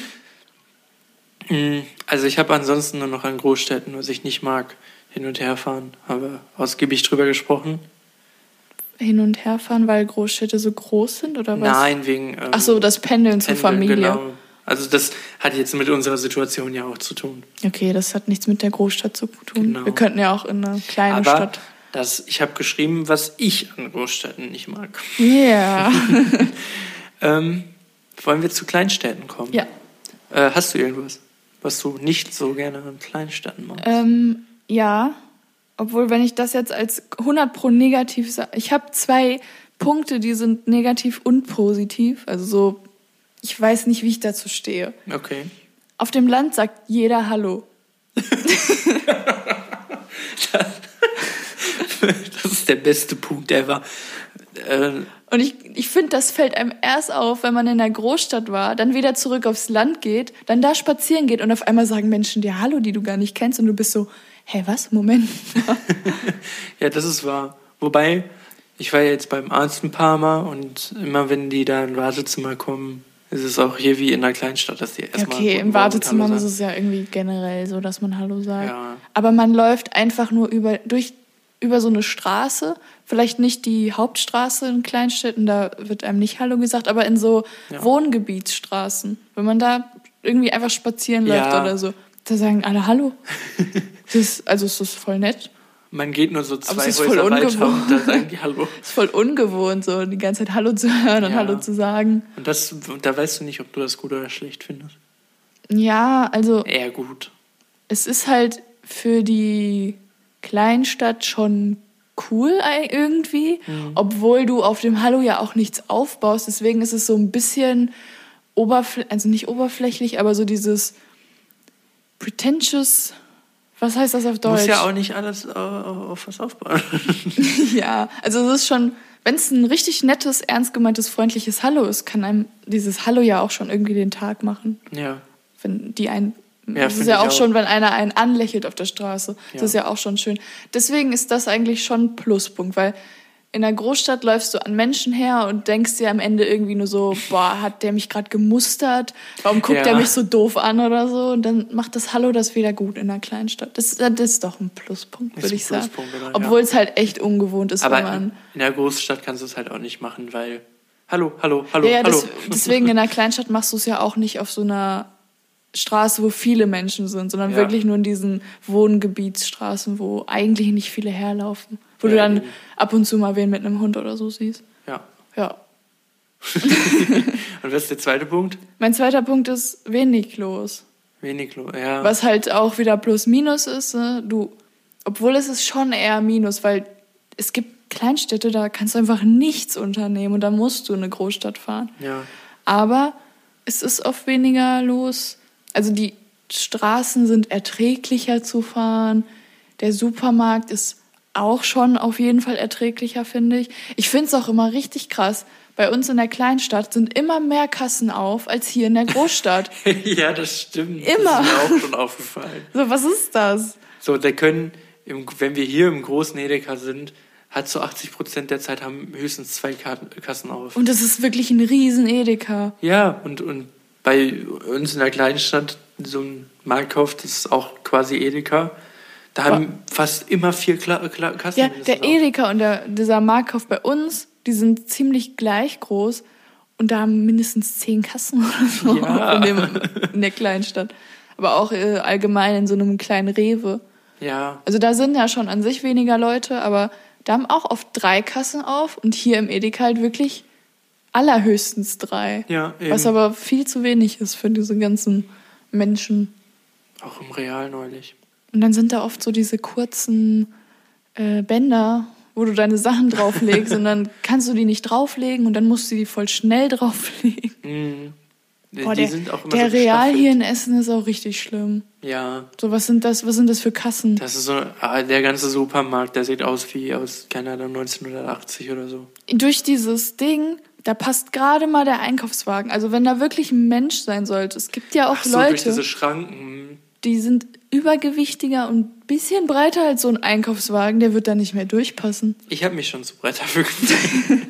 Also ich habe ansonsten nur noch an Großstädten, was ich nicht mag, hin und her fahren. Haben wir ausgiebig drüber gesprochen. Hin und her fahren, weil Großstädte so groß sind oder was? Nein, wegen... Ach so, das Pendeln zur Familie. Genau. Also das hat jetzt mit unserer Situation ja auch zu tun. Okay, das hat nichts mit der Großstadt zu tun. Genau. Wir könnten ja auch in einer kleinen Stadt... Ich habe geschrieben, was ich an Großstädten nicht mag. Ja. Wollen wir zu Kleinstädten kommen? Ja. Hast du irgendwas, was du nicht so gerne an Kleinstädten magst? Ja. Obwohl, wenn ich das jetzt als 100% negativ sage, ich habe 2 Punkte, die sind negativ und positiv. Also so, ich weiß nicht, wie ich dazu stehe. Okay. Auf dem Land sagt jeder Hallo. Das ist der beste Punkt ever. Und ich finde, das fällt einem erst auf, wenn man in der Großstadt war, dann wieder zurück aufs Land geht, dann da spazieren geht und auf einmal sagen Menschen dir Hallo, die du gar nicht kennst und du bist so, Hä, was? Moment. Ja, das ist wahr. Wobei, ich war ja jetzt beim Arzt ein paar Mal und immer wenn die da in Wartezimmer kommen, ist es auch hier wie in einer Kleinstadt, dass die erstmal. Okay, im Wartezimmer ist es ja irgendwie generell so, dass man Hallo sagt. Ja. Aber man läuft einfach nur über so eine Straße, vielleicht nicht die Hauptstraße in Kleinstädten, da wird einem nicht Hallo gesagt, aber in so Wohngebietsstraßen, wenn man da irgendwie einfach spazieren läuft oder so, da sagen alle Hallo. Es ist voll nett. Man geht nur so 2 Häuser weiter und da sagen die Hallo. Es ist voll ungewohnt, so die ganze Zeit Hallo zu hören und Hallo zu sagen. Und da weißt du nicht, ob du das gut oder schlecht findest. Ja, also... Eher gut. Es ist halt für die Kleinstadt schon cool irgendwie, obwohl du auf dem Hallo ja auch nichts aufbaust. Deswegen ist es so ein bisschen also nicht oberflächlich, aber so dieses pretentious... Was heißt das auf Deutsch? Du musst ja auch nicht alles auf was aufbauen. Ja, also es ist schon, wenn es ein richtig nettes, ernst gemeintes, freundliches Hallo ist, kann einem dieses Hallo ja auch schon irgendwie den Tag machen. Ja. Wenn die einen, das ist ja auch schon, wenn einer einen anlächelt auf der Straße. Das ist ja auch schon schön. Deswegen ist das eigentlich schon ein Pluspunkt, weil in der Großstadt läufst du an Menschen her und denkst dir am Ende irgendwie nur so, boah, hat der mich gerade gemustert? Warum guckt der mich so doof an oder so? Und dann macht das Hallo das wieder gut in der Kleinstadt. Das ist doch ein Pluspunkt, würde ich sagen. Genau, obwohl es halt echt ungewohnt ist, aber wenn man... in der Großstadt kannst du es halt auch nicht machen, weil Hallo. Ja, deswegen in der Kleinstadt machst du es ja auch nicht auf so einer Straße, wo viele Menschen sind, sondern wirklich nur in diesen Wohngebietsstraßen, wo eigentlich nicht viele herlaufen. Wo du dann ab und zu mal wen mit einem Hund oder so siehst. Ja. Und was ist der zweite Punkt? Mein zweiter Punkt ist wenig los. Wenig los, ja. Was halt auch wieder Plus-Minus ist. Ne? Obwohl es ist schon eher Minus, weil es gibt Kleinstädte, da kannst du einfach nichts unternehmen und da musst du in eine Großstadt fahren. Ja. Aber es ist oft weniger los. Also die Straßen sind erträglicher zu fahren. Der Supermarkt ist auch schon auf jeden Fall erträglicher, finde ich. Ich finde es auch immer richtig krass. Bei uns in der Kleinstadt sind immer mehr Kassen auf als hier in der Großstadt. Ja, das stimmt. Immer. Das ist mir auch schon aufgefallen. So, was ist das? So, wenn wir hier im großen Edeka sind, hat so 80% der Zeit haben höchstens 2 Kassen auf. Und das ist wirklich ein riesen Edeka. Ja, und bei uns in der Kleinstadt, so ein Marktkauf, das ist auch quasi Edeka. Da haben fast immer 4 Kassen. Ja, der Edeka und dieser Marktkauf bei uns, die sind ziemlich gleich groß und da haben mindestens 10 Kassen oder so in der Kleinstadt. Aber auch allgemein in so einem kleinen Rewe. Ja. Also da sind ja schon an sich weniger Leute, aber da haben auch oft 3 Kassen auf und hier im Edeka halt wirklich allerhöchstens 3. Ja, eben. Was aber viel zu wenig ist für diese ganzen Menschen. Auch im Real neulich. Und dann sind da oft so diese kurzen Bänder, wo du deine Sachen drauflegst und dann kannst du die nicht drauflegen und dann musst du die voll schnell drauflegen. Mhm. Boah, die sind auch immer der so Real hier in Essen ist auch richtig schlimm. Ja. So, was sind das für Kassen? Das ist so, der ganze Supermarkt, der sieht aus wie aus, keine Ahnung, 1980 oder so. Durch dieses Ding, da passt gerade mal der Einkaufswagen. Also wenn da wirklich ein Mensch sein sollte. Es gibt ja auch Leute, durch diese Schranken. Die sind übergewichtiger und ein bisschen breiter als so ein Einkaufswagen. Der wird da nicht mehr durchpassen. Ich habe mich schon zu breit dafür gefühlt.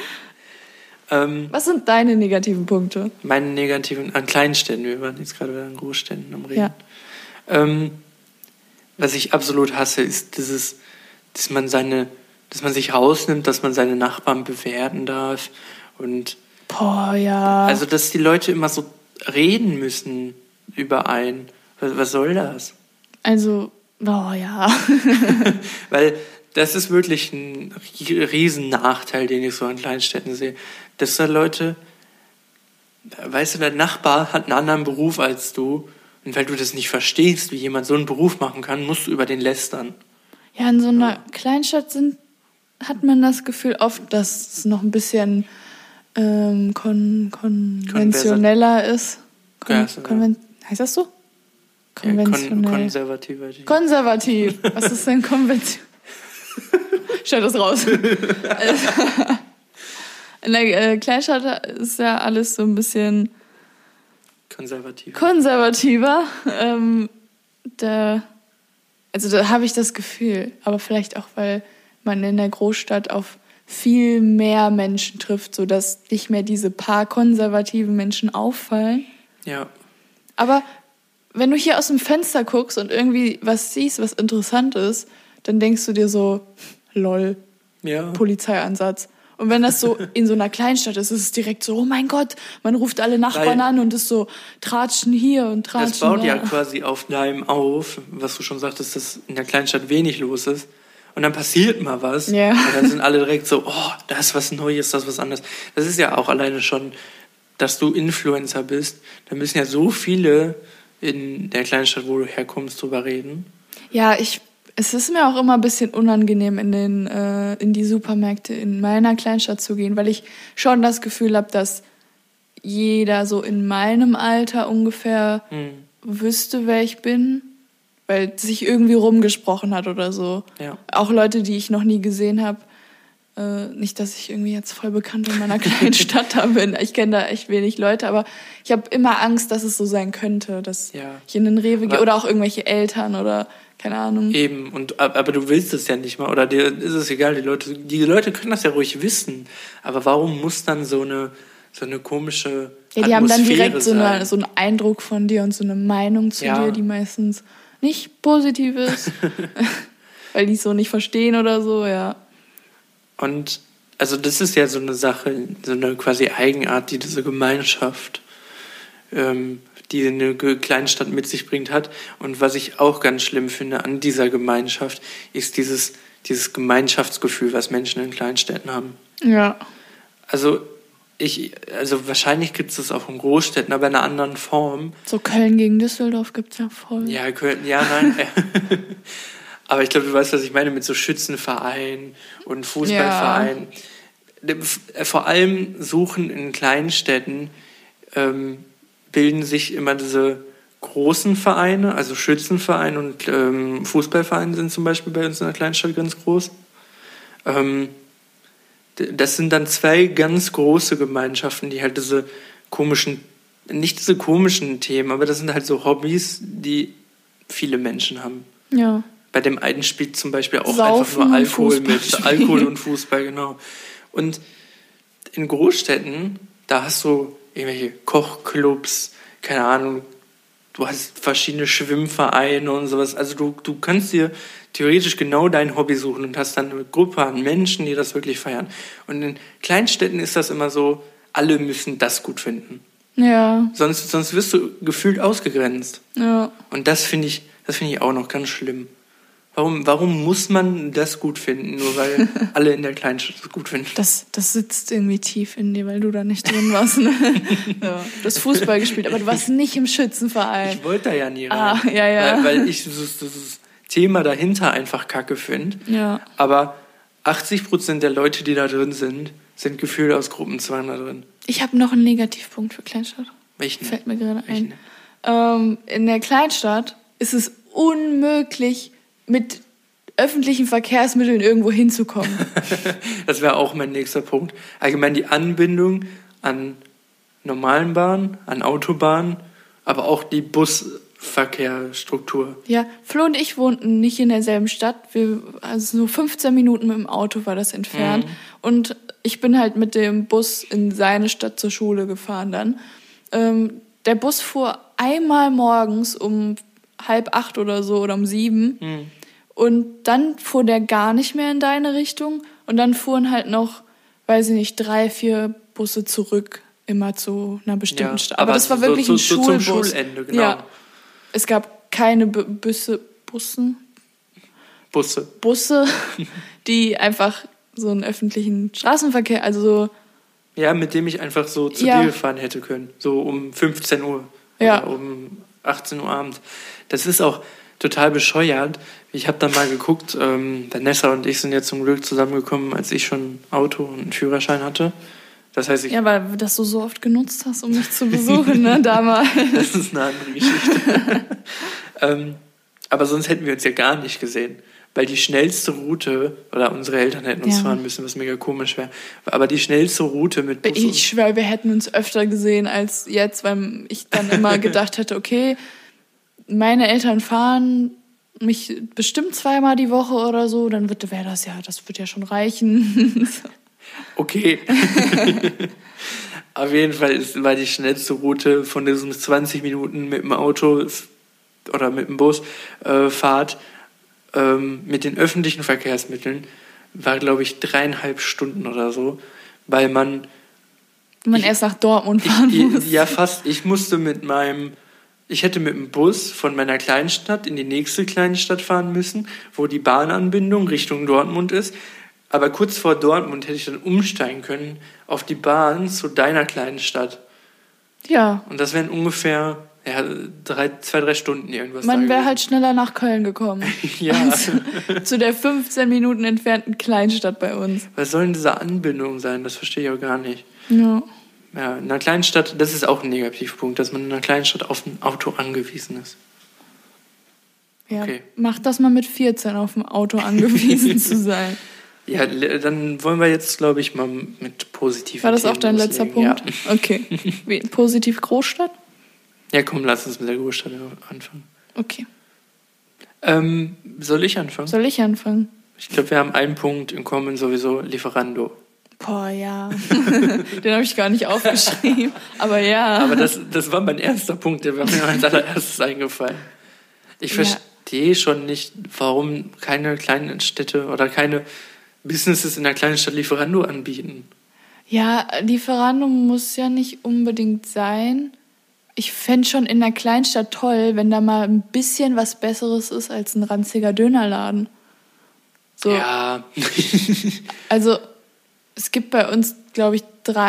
Was sind deine negativen Punkte? Meine negativen, an Kleinstädten, wir waren jetzt gerade wieder an Großstädten am Reden. Ja. Was ich absolut hasse, ist dass man sich rausnimmt, dass man seine Nachbarn bewerten darf und boah, ja. Also, dass die Leute immer so reden müssen über einen. Was soll das? Also, boah, ja. Weil das ist wirklich ein riesen Nachteil, den ich so in Kleinstädten sehe. Dass da Leute, weißt du, dein Nachbar hat einen anderen Beruf als du und weil du das nicht verstehst, wie jemand so einen Beruf machen kann, musst du über den lästern. Ja, in so einer Kleinstadt hat man das Gefühl oft, dass es noch ein bisschen konventioneller ist. Heißt das so? Konservativ. Konservativ. Was ist denn konventionell? Schau das raus. In der Kleinstadt ist ja alles so ein bisschen konservativer. Also da habe ich das Gefühl. Aber vielleicht auch, weil man in der Großstadt auf viel mehr Menschen trifft, sodass nicht mehr diese paar konservativen Menschen auffallen. Ja. Aber wenn du hier aus dem Fenster guckst und irgendwie was siehst, was interessant ist, dann denkst du dir so, lol, Polizeieinsatz. Und wenn das so in so einer Kleinstadt ist, ist es direkt so, oh mein Gott, man ruft alle Nachbarn an und ist so, tratschen hier und tratschen da. Das baut da. ja quasi auf deinem auf, was du schon sagtest, dass in der Kleinstadt wenig los ist. Und dann passiert mal was. Ja. Und dann sind alle direkt so, oh, da ist was Neues, das ist was anderes. Das ist ja auch alleine schon, dass du Influencer bist. Da müssen ja so viele in der Kleinstadt, wo du herkommst, drüber reden. Ja, es ist mir auch immer ein bisschen unangenehm, in die Supermärkte in meiner Kleinstadt zu gehen, weil ich schon das Gefühl habe, dass jeder so in meinem Alter ungefähr wüsste, wer ich bin, weil sich irgendwie rumgesprochen hat oder so. Ja. Auch Leute, die ich noch nie gesehen habe. Nicht, dass ich irgendwie jetzt voll bekannt in meiner kleinen Stadt da bin. Ich kenne da echt wenig Leute, aber ich habe immer Angst, dass es so sein könnte, dass ich in den Rewe gehe oder auch irgendwelche Eltern oder keine Ahnung. Eben, aber du willst es ja nicht mal oder dir ist es egal, die Leute können das ja ruhig wissen, aber warum muss dann so eine komische die Atmosphäre haben dann direkt so einen Eindruck von dir und so eine Meinung zu dir, die meistens nicht positiv ist, weil die es so nicht verstehen oder so, ja. Und also das ist ja so eine Sache, so eine quasi Eigenart, die diese Gemeinschaft, die eine Kleinstadt mit sich bringt, hat. Und was ich auch ganz schlimm finde an dieser Gemeinschaft, ist dieses Gemeinschaftsgefühl, was Menschen in Kleinstädten haben. Ja. Also wahrscheinlich gibt es das auch in Großstädten, aber in einer anderen Form. So Köln gegen Düsseldorf gibt es ja voll. Ja, nein. Aber ich glaube, du weißt, was ich meine mit so Schützenvereinen und Fußballvereinen. Ja. Vor allem suchen in kleinen Städten, bilden sich immer diese großen Vereine, also Schützenvereine und Fußballvereine sind zum Beispiel bei uns in der Kleinstadt ganz groß. Das sind dann zwei ganz große Gemeinschaften, die halt nicht diese komischen Themen, aber das sind halt so Hobbys, die viele Menschen haben. Ja. Bei dem einen spielt zum Beispiel auch Saufen einfach nur Alkohol mit. Alkohol und Fußball, genau. Und in Großstädten, da hast du irgendwelche Kochclubs, keine Ahnung, du hast verschiedene Schwimmvereine und sowas. Also du kannst dir theoretisch genau dein Hobby suchen und hast dann eine Gruppe an Menschen, die das wirklich feiern. Und in Kleinstädten ist das immer so, alle müssen das gut finden. Ja. Sonst wirst du gefühlt ausgegrenzt. Ja. Und das finde ich auch noch ganz schlimm. Warum muss man das gut finden, nur weil alle in der Kleinstadt das gut finden? Das sitzt irgendwie tief in dir, weil du da nicht drin warst. Ne? Ja. Du hast Fußball gespielt, aber du warst nicht im Schützenverein. Ich wollte da ja nie rein. Ja. Weil ich das Thema dahinter einfach kacke finde. Ja. Aber 80% der Leute, die da drin sind gefühlt aus Gruppenzwang da drin. Ich habe noch einen Negativpunkt für Kleinstadt. Welchen? Fällt mir gerade ein. In der Kleinstadt ist es unmöglich, mit öffentlichen Verkehrsmitteln irgendwo hinzukommen. Das wäre auch mein nächster Punkt. Allgemein die Anbindung an normalen Bahnen, an Autobahnen, aber auch die Busverkehrsstruktur. Ja, Flo und ich wohnten nicht in derselben Stadt. Also so 15 Minuten mit dem Auto war das entfernt. Und ich bin halt mit dem Bus in seine Stadt zur Schule gefahren dann. Der Bus fuhr einmal morgens um 7:30 oder so oder um 7. Und dann fuhr der gar nicht mehr in deine Richtung. Und dann fuhren halt noch, weiß ich nicht, 3, 4 Busse zurück, immer zu einer bestimmten Stadt. Aber das war wirklich ein Schulbus. Zum Schulende, genau. Ja. Es gab keine Busse, die einfach so einen öffentlichen Straßenverkehr, also so... Ja, mit dem ich einfach so zu dir fahren hätte können. So um 15 Uhr oder um 18 Uhr abends. Das ist auch total bescheuert. Ich habe dann mal geguckt, Vanessa und ich sind ja zum Glück zusammengekommen, als ich schon Auto und einen Führerschein hatte. Das heißt, weil das du so oft genutzt hast, um mich zu besuchen, ne, damals. Das ist eine andere Geschichte. Aber sonst hätten wir uns ja gar nicht gesehen. Weil die schnellste Route, oder unsere Eltern hätten uns fahren müssen, was mega komisch wäre, aber die schnellste Route mit Bus. Ich schwöre, wir hätten uns öfter gesehen als jetzt, weil ich dann immer gedacht hätte, okay, meine Eltern fahren mich bestimmt 2-mal die Woche oder so, dann das wird ja schon reichen. Okay. Auf jeden Fall war die schnellste Route von diesen 20 Minuten mit dem Auto oder mit dem Bus Fahrt mit den öffentlichen Verkehrsmitteln war, glaube ich, 3,5 Stunden oder so, weil man erst nach Dortmund fahren muss. Ja, fast. Ich hätte mit dem Bus von meiner kleinen Stadt in die nächste kleine Stadt fahren müssen, wo die Bahnanbindung Richtung Dortmund ist. Aber kurz vor Dortmund hätte ich dann umsteigen können auf die Bahn zu deiner kleinen Stadt. Ja. Und das wären ungefähr 2-3 Stunden irgendwas. Man wäre halt schneller nach Köln gekommen. Ja. Zu der 15 Minuten entfernten Kleinstadt bei uns. Was soll denn diese Anbindung sein? Das verstehe ich auch gar nicht. Ja. Ja, in einer kleinen Stadt, das ist auch ein Negativpunkt, dass man in einer kleinen Stadt auf ein Auto angewiesen ist. Ja, okay. Mach das mal mit 14 auf ein Auto angewiesen zu sein. Ja, dann wollen wir jetzt, glaube ich, mal mit positiven War das auch dein letzter Punkt? Ja. Okay. Positiv Großstadt? Ja, komm, lass uns mit der Großstadt anfangen. Okay. Soll ich anfangen? Soll ich anfangen? Ich glaube, wir haben einen Punkt in Common sowieso, Lieferando. Boah, ja. Den habe ich gar nicht aufgeschrieben, aber ja. Aber das war mein erster Punkt, der war mir als allererstes eingefallen. Ich verstehe schon nicht, warum keine kleinen Städte oder keine Businesses in der kleinen Stadt Lieferando anbieten. Ja, Lieferando muss ja nicht unbedingt sein. Ich fände schon in einer Kleinstadt toll, wenn da mal ein bisschen was Besseres ist als ein ranziger Dönerladen. So. Ja. Also, es gibt bei uns, glaube ich,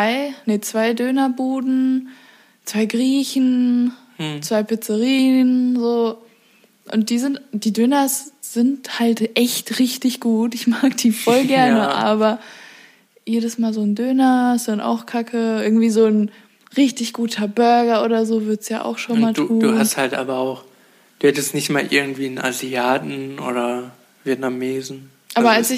2 Dönerbuden, 2 Griechen, 2 Pizzerien, so. Und die Döners sind halt echt richtig gut. Ich mag die voll gerne, ja. Aber jedes Mal so ein Döner ist dann auch kacke. Irgendwie so ein richtig guter Burger oder so wird's ja auch schon mal tun. Du hast halt aber auch, du hättest nicht mal irgendwie einen Asiaten oder Vietnamesen. Aber als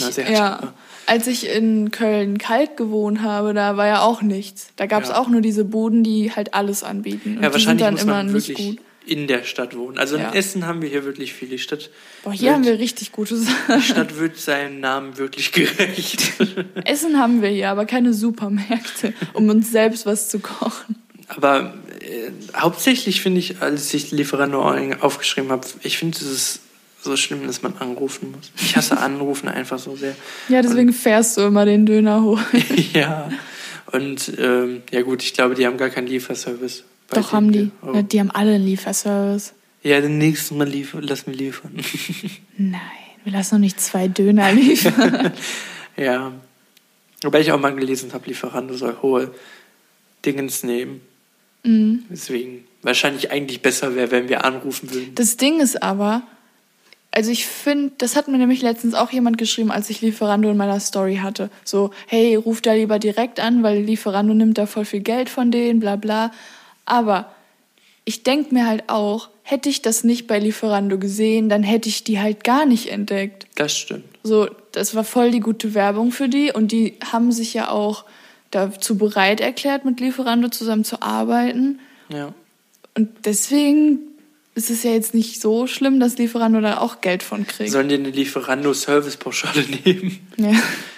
ich in Köln-Kalk gewohnt habe, da war ja auch nichts. Da gab es auch nur diese Buden, die halt alles anbieten. Und ja, wahrscheinlich die sind dann muss man immer wirklich nicht gut in der Stadt wohnen. Also in Essen haben wir hier wirklich viel. Die Stadt haben wir richtig gute Sachen. Die Stadt wird seinem Namen wirklich gerecht. Essen haben wir hier, aber keine Supermärkte, um uns selbst was zu kochen. Aber hauptsächlich finde ich, als ich Lieferando aufgeschrieben habe, ich finde es ist so schlimm, dass man anrufen muss. Ich hasse Anrufen einfach so sehr. Ja, deswegen fährst du immer den Döner hoch. Ja, und ja gut, ich glaube, die haben gar keinen Lieferservice. Doch, haben die. Oh. Ja, die haben alle einen Lieferservice. Ja, den nächsten Mal lass mir liefern. Nein, wir lassen noch nicht 2 Döner liefern. Ja. Wobei ich auch mal gelesen habe, Lieferando soll hohe Dingens nehmen. Mhm. Deswegen wahrscheinlich eigentlich besser wäre, wenn wir anrufen würden. Das Ding ist aber, also ich finde, das hat mir nämlich letztens auch jemand geschrieben, als ich Lieferando in meiner Story hatte. So, hey, ruf da lieber direkt an, weil Lieferando nimmt da voll viel Geld von denen, bla bla. Aber ich denke mir halt auch, hätte ich das nicht bei Lieferando gesehen, dann hätte ich die halt gar nicht entdeckt. Das stimmt. So, das war voll die gute Werbung für die und die haben sich ja auch dazu bereit erklärt, mit Lieferando zusammen zu arbeiten. Ja. Und deswegen ist es ja jetzt nicht so schlimm, dass Lieferando da auch Geld von kriegt. Sollen die eine Lieferando-Service-Pauschale nehmen? Ja.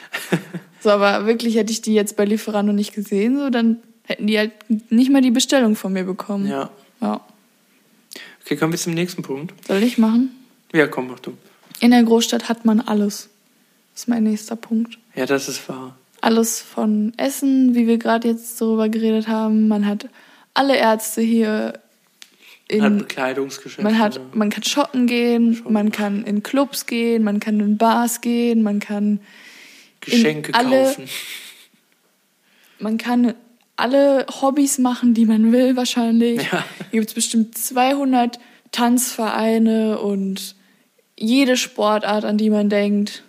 So, aber wirklich hätte ich die jetzt bei Lieferando nicht gesehen, so dann hätten die halt nicht mal die Bestellung von mir bekommen. Ja. Okay, kommen wir zum nächsten Punkt. Soll ich machen? Ja, komm, mach du. In der Großstadt hat man alles. Das ist mein nächster Punkt. Ja, das ist wahr. Alles von Essen, wie wir gerade jetzt darüber geredet haben. Man hat alle Ärzte hier. Man hat Bekleidungsgeschäfte. Man kann shoppen gehen, man kann in Clubs gehen, man kann in Bars gehen, man kann Geschenke kaufen. Man kann alle Hobbys machen, die man will wahrscheinlich. Ja. Hier gibt es bestimmt 200 Tanzvereine und jede Sportart, an die man denkt.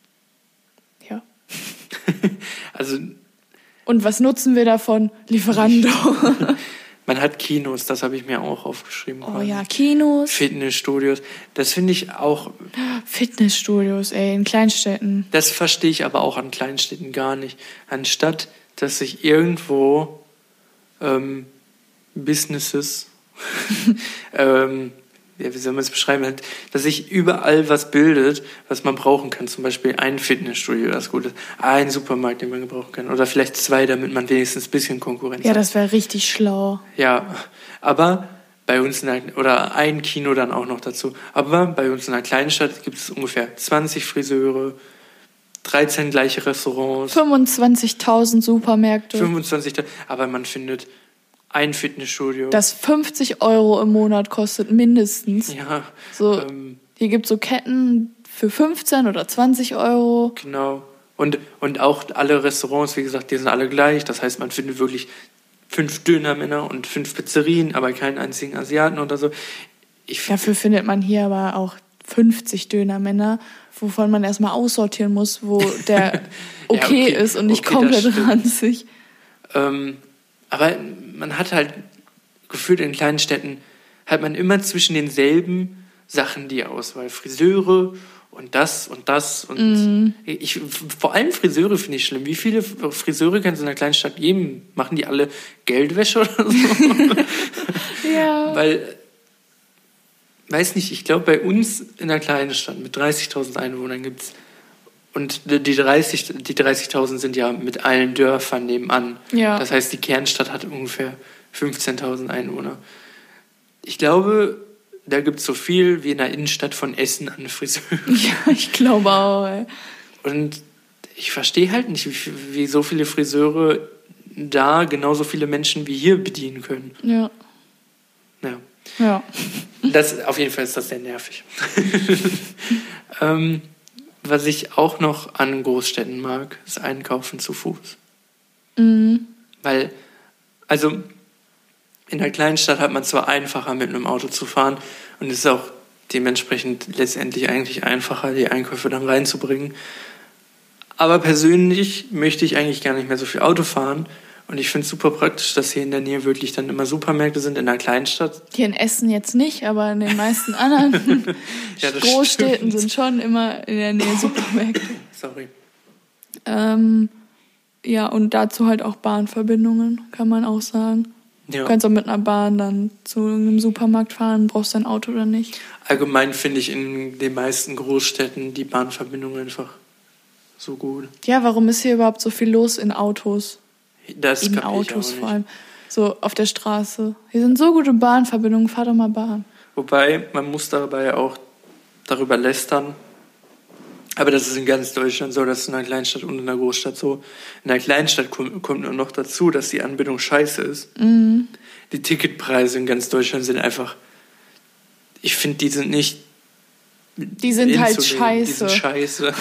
Ja. Also. Und was nutzen wir davon? Lieferando. Man hat Kinos, das habe ich mir auch aufgeschrieben. Oh ja, Kinos. Fitnessstudios, das finde ich auch... Fitnessstudios, in Kleinstädten. Das verstehe ich aber auch an Kleinstädten gar nicht. Anstatt, dass sich irgendwo Businesses wie soll man es beschreiben, halt, dass sich überall was bildet, was man brauchen kann. Zum Beispiel ein Fitnessstudio, das gut ist, ein Supermarkt, den man gebrauchen kann. Oder vielleicht 2, damit man wenigstens ein bisschen Konkurrenz hat. Ja, das wäre richtig schlau. Ja, aber bei uns oder ein Kino dann auch noch dazu. Aber bei uns in einer kleinen Stadt gibt es ungefähr 20 Friseure, 13 gleiche Restaurants. 25.000 Supermärkte. 25.000, aber man findet ein Fitnessstudio. Das 50 € im Monat kostet mindestens. Ja. So, hier gibt es so Ketten für 15 oder 20 €. Genau. Und auch alle Restaurants, wie gesagt, die sind alle gleich. Das heißt, man findet wirklich 5 Dönermänner und 5 Pizzerien, aber keinen einzigen Asiaten oder so. Dafür findet man hier aber auch 50 Dönermänner, wovon man erstmal aussortieren muss, wo der okay ist und nicht komplett ranzig. Aber man hat halt gefühlt in kleinen Städten, hat man immer zwischen denselben Sachen die Auswahl. Friseure und das und das. Und vor allem Friseure finde ich schlimm. Wie viele Friseure kannst du in einer kleinen Stadt geben? Machen die alle Geldwäsche oder so? Ja. Weil, weiß nicht, ich glaube, bei uns in einer kleinen Stadt mit 30.000 Einwohnern gibt es, und die 30.000 sind ja mit allen Dörfern nebenan. Ja. Das heißt, die Kernstadt hat ungefähr 15.000 Einwohner. Ich glaube, da gibt es so viel wie in der Innenstadt von Essen an Friseuren. Ja, ich glaube auch. Ey. Und ich verstehe halt nicht, wie so viele Friseure da genauso viele Menschen wie hier bedienen können. Ja. Ja. Auf jeden Fall ist das sehr nervig. Was ich auch noch an Großstädten mag, ist Einkaufen zu Fuß. Mhm. Weil, also in einer kleinen Stadt hat man zwar einfacher mit einem Auto zu fahren und es ist auch dementsprechend letztendlich eigentlich einfacher, die Einkäufe dann reinzubringen. Aber persönlich möchte ich eigentlich gar nicht mehr so viel Auto fahren. Und ich finde es super praktisch, dass hier in der Nähe wirklich dann immer Supermärkte sind in einer Kleinstadt. Hier in Essen jetzt nicht, aber in den meisten anderen ja, Großstädten sind schon immer in der Nähe Supermärkte. Sorry. Ja, und dazu halt auch Bahnverbindungen, kann man auch sagen. Ja. Du kannst auch mit einer Bahn dann zu einem Supermarkt fahren, brauchst dein Auto oder nicht. Allgemein finde ich in den meisten Großstädten die Bahnverbindungen einfach so gut. Ja, warum ist hier überhaupt so viel los in Autos? Das in Autos vor allem. So auf der Straße. Hier sind so gute Bahnverbindungen, fahr doch mal Bahn. Wobei, man muss dabei auch darüber lästern. Aber das ist in ganz Deutschland so, das ist in einer Kleinstadt und in einer Großstadt so. In einer Kleinstadt kommt nur noch dazu, dass die Anbindung scheiße ist. Mhm. Die Ticketpreise in ganz Deutschland sind einfach, ich finde, die sind nicht. Die sind halt scheiße. Die sind scheiße.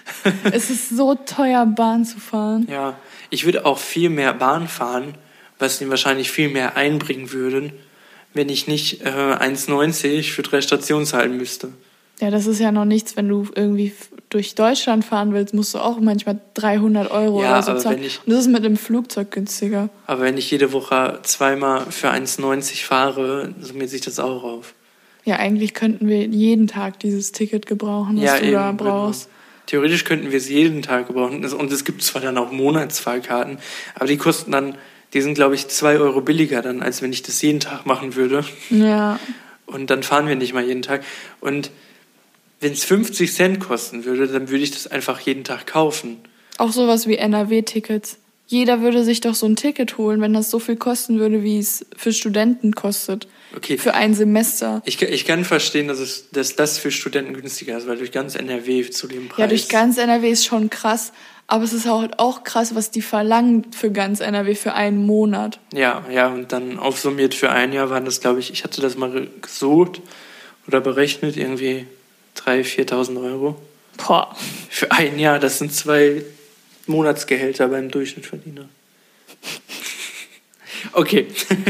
Es ist so teuer, Bahn zu fahren. Ja, ich würde auch viel mehr Bahn fahren, was ihnen wahrscheinlich viel mehr einbringen würden, wenn ich nicht 1,90 für 3 Stationen zahlen müsste. Ja, das ist ja noch nichts, wenn du irgendwie durch Deutschland fahren willst, musst du auch manchmal 300 € oder so zahlen. Und das ist mit einem Flugzeug günstiger. Aber wenn ich jede Woche 2-mal für 1,90 fahre, summiert sich das auch auf. Ja, eigentlich könnten wir jeden Tag dieses Ticket gebrauchen, was du da brauchst. Genau. Theoretisch könnten wir es jeden Tag gebrauchen. Und es gibt zwar dann auch Monatsfahrkarten, aber die kosten dann, die sind, glaube ich, 2 € billiger dann, als wenn ich das jeden Tag machen würde. Ja. Und dann fahren wir nicht mal jeden Tag. Und wenn es 50 Cent kosten würde, dann würde ich das einfach jeden Tag kaufen. Auch sowas wie NRW-Tickets. Jeder würde sich doch so ein Ticket holen, wenn das so viel kosten würde, wie es für Studenten kostet. Okay. Für ein Semester. Ich kann verstehen, dass das für Studenten günstiger ist, weil durch ganz NRW zu dem Preis... Ja, durch ganz NRW ist schon krass. Aber es ist auch krass, was die verlangen für ganz NRW für einen Monat. Ja, und dann aufsummiert für ein Jahr waren das, glaube ich hatte das mal gesucht oder berechnet, irgendwie 3.000, 4.000 €. Boah. Für ein Jahr, das sind 2 Monatsgehälter beim Durchschnittsverdiener. Okay.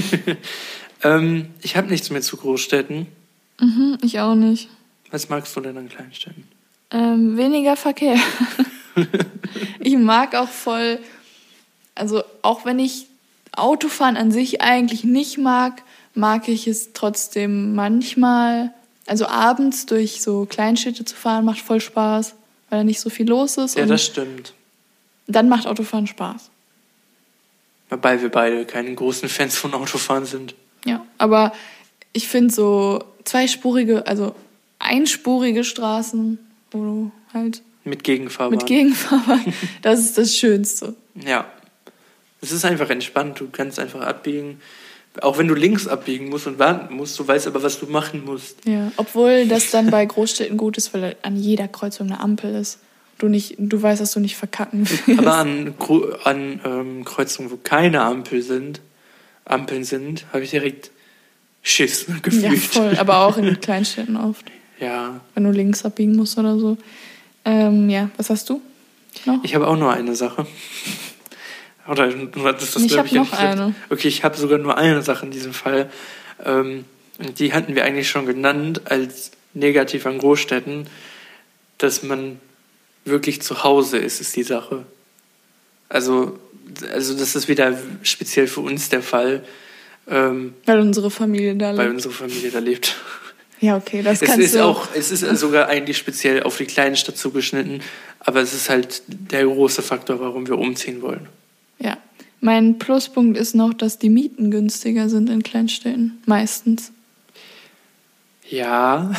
Ich habe nichts mehr zu Großstädten. Ich auch nicht. Was magst du denn an Kleinstädten? Weniger Verkehr. Ich mag auch voll, also auch wenn ich Autofahren an sich eigentlich nicht mag ich es trotzdem manchmal. Also abends durch so Kleinstädte zu fahren macht voll Spaß, weil da nicht so viel los ist. Ja, das stimmt. Dann macht Autofahren Spaß. Wobei wir beide keine großen Fans von Autofahren sind. Ja, aber Ich finde so einspurige Straßen, wo du halt... Mit Gegenfahrbahn. Das ist das Schönste. Ja. Es ist einfach entspannt. Du kannst einfach abbiegen. Auch wenn du links abbiegen musst und warten musst, du weißt aber, was du machen musst. Ja, obwohl das dann bei Großstädten gut ist, weil an jeder Kreuzung eine Ampel ist. Du weißt, dass du nicht verkacken willst. Aber an Kreuzungen, wo keine Ampeln sind, habe ich direkt Schiss gefühlt. Ja, voll. Aber auch in Kleinstädten oft. Ja. Wenn du links abbiegen musst oder so. Ja, was hast du noch? Ich habe auch nur eine Sache. Oder du hattest das, ich habe noch eine. Okay, ich habe sogar nur eine Sache in diesem Fall. Und die hatten wir eigentlich schon genannt als negativ an Großstädten, dass man wirklich zu Hause ist die Sache. Also das ist wieder speziell für uns der Fall. Weil unsere Familie da lebt. Ja, okay, das kannst du... Es ist sogar eigentlich speziell auf die kleine Stadt zugeschnitten, aber es ist halt der große Faktor, warum wir umziehen wollen. Ja, mein Pluspunkt ist noch, dass die Mieten günstiger sind in Kleinstädten, meistens. Ja,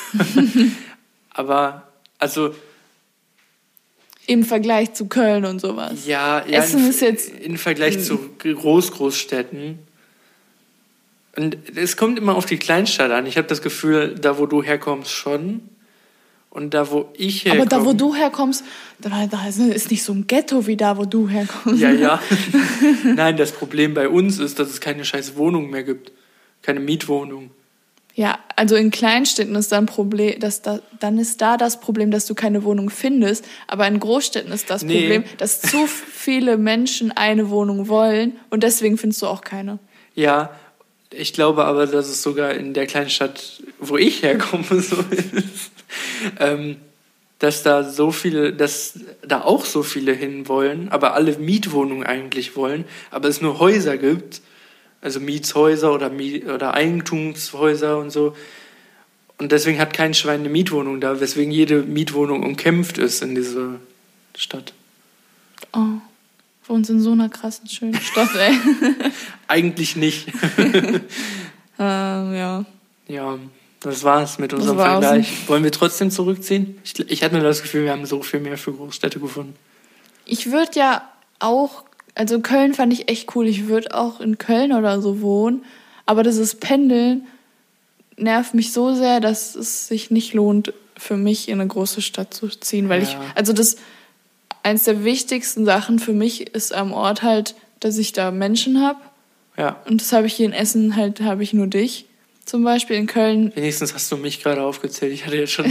aber also... Im Vergleich zu Köln und sowas. Ja, Essen ist jetzt... Im Vergleich zu Großstädten. Und es kommt immer auf die Kleinstadt an. Ich habe das Gefühl, da wo du herkommst schon und da wo ich herkomme... Aber da wo du herkommst, da ist nicht so ein Ghetto wie da wo du herkommst. Ja. Nein, das Problem bei uns ist, dass es keine scheiß Wohnung mehr gibt. Keine Mietwohnung. Ja, also in Kleinstädten ist dann Problem, dann ist da das Problem, dass du keine Wohnung findest. Aber in Großstädten ist das Problem, dass zu viele Menschen eine Wohnung wollen und deswegen findest du auch keine. Ja, ich glaube aber, dass es sogar in der kleinen Stadt, wo ich herkomme, so ist, dass da auch so viele hinwollen, aber alle Mietwohnungen eigentlich wollen, aber es nur Häuser gibt, also Mietshäuser oder Eigentumshäuser und so. Und deswegen hat kein Schwein eine Mietwohnung da, weswegen jede Mietwohnung umkämpft ist in dieser Stadt. Oh. Für uns in so einer krassen, schönen Stadt, ey. Eigentlich nicht. Ja. Ja, das war's mit unserem Vergleich. Wollen wir trotzdem zurückziehen? Ich hatte nur das Gefühl, wir haben so viel mehr für Großstädte gefunden. Ich würde ja auch, also Köln fand ich echt cool. Ich würde auch in Köln oder so wohnen. Aber dieses Pendeln nervt mich so sehr, dass es sich nicht lohnt, für mich in eine große Stadt zu ziehen. Weil eins der wichtigsten Sachen für mich ist am Ort halt, dass ich da Menschen habe. Ja. Und das habe ich hier in Essen halt, habe ich nur dich. Zum Beispiel in Köln. Wenigstens hast du mich gerade aufgezählt. Ich hatte jetzt schon...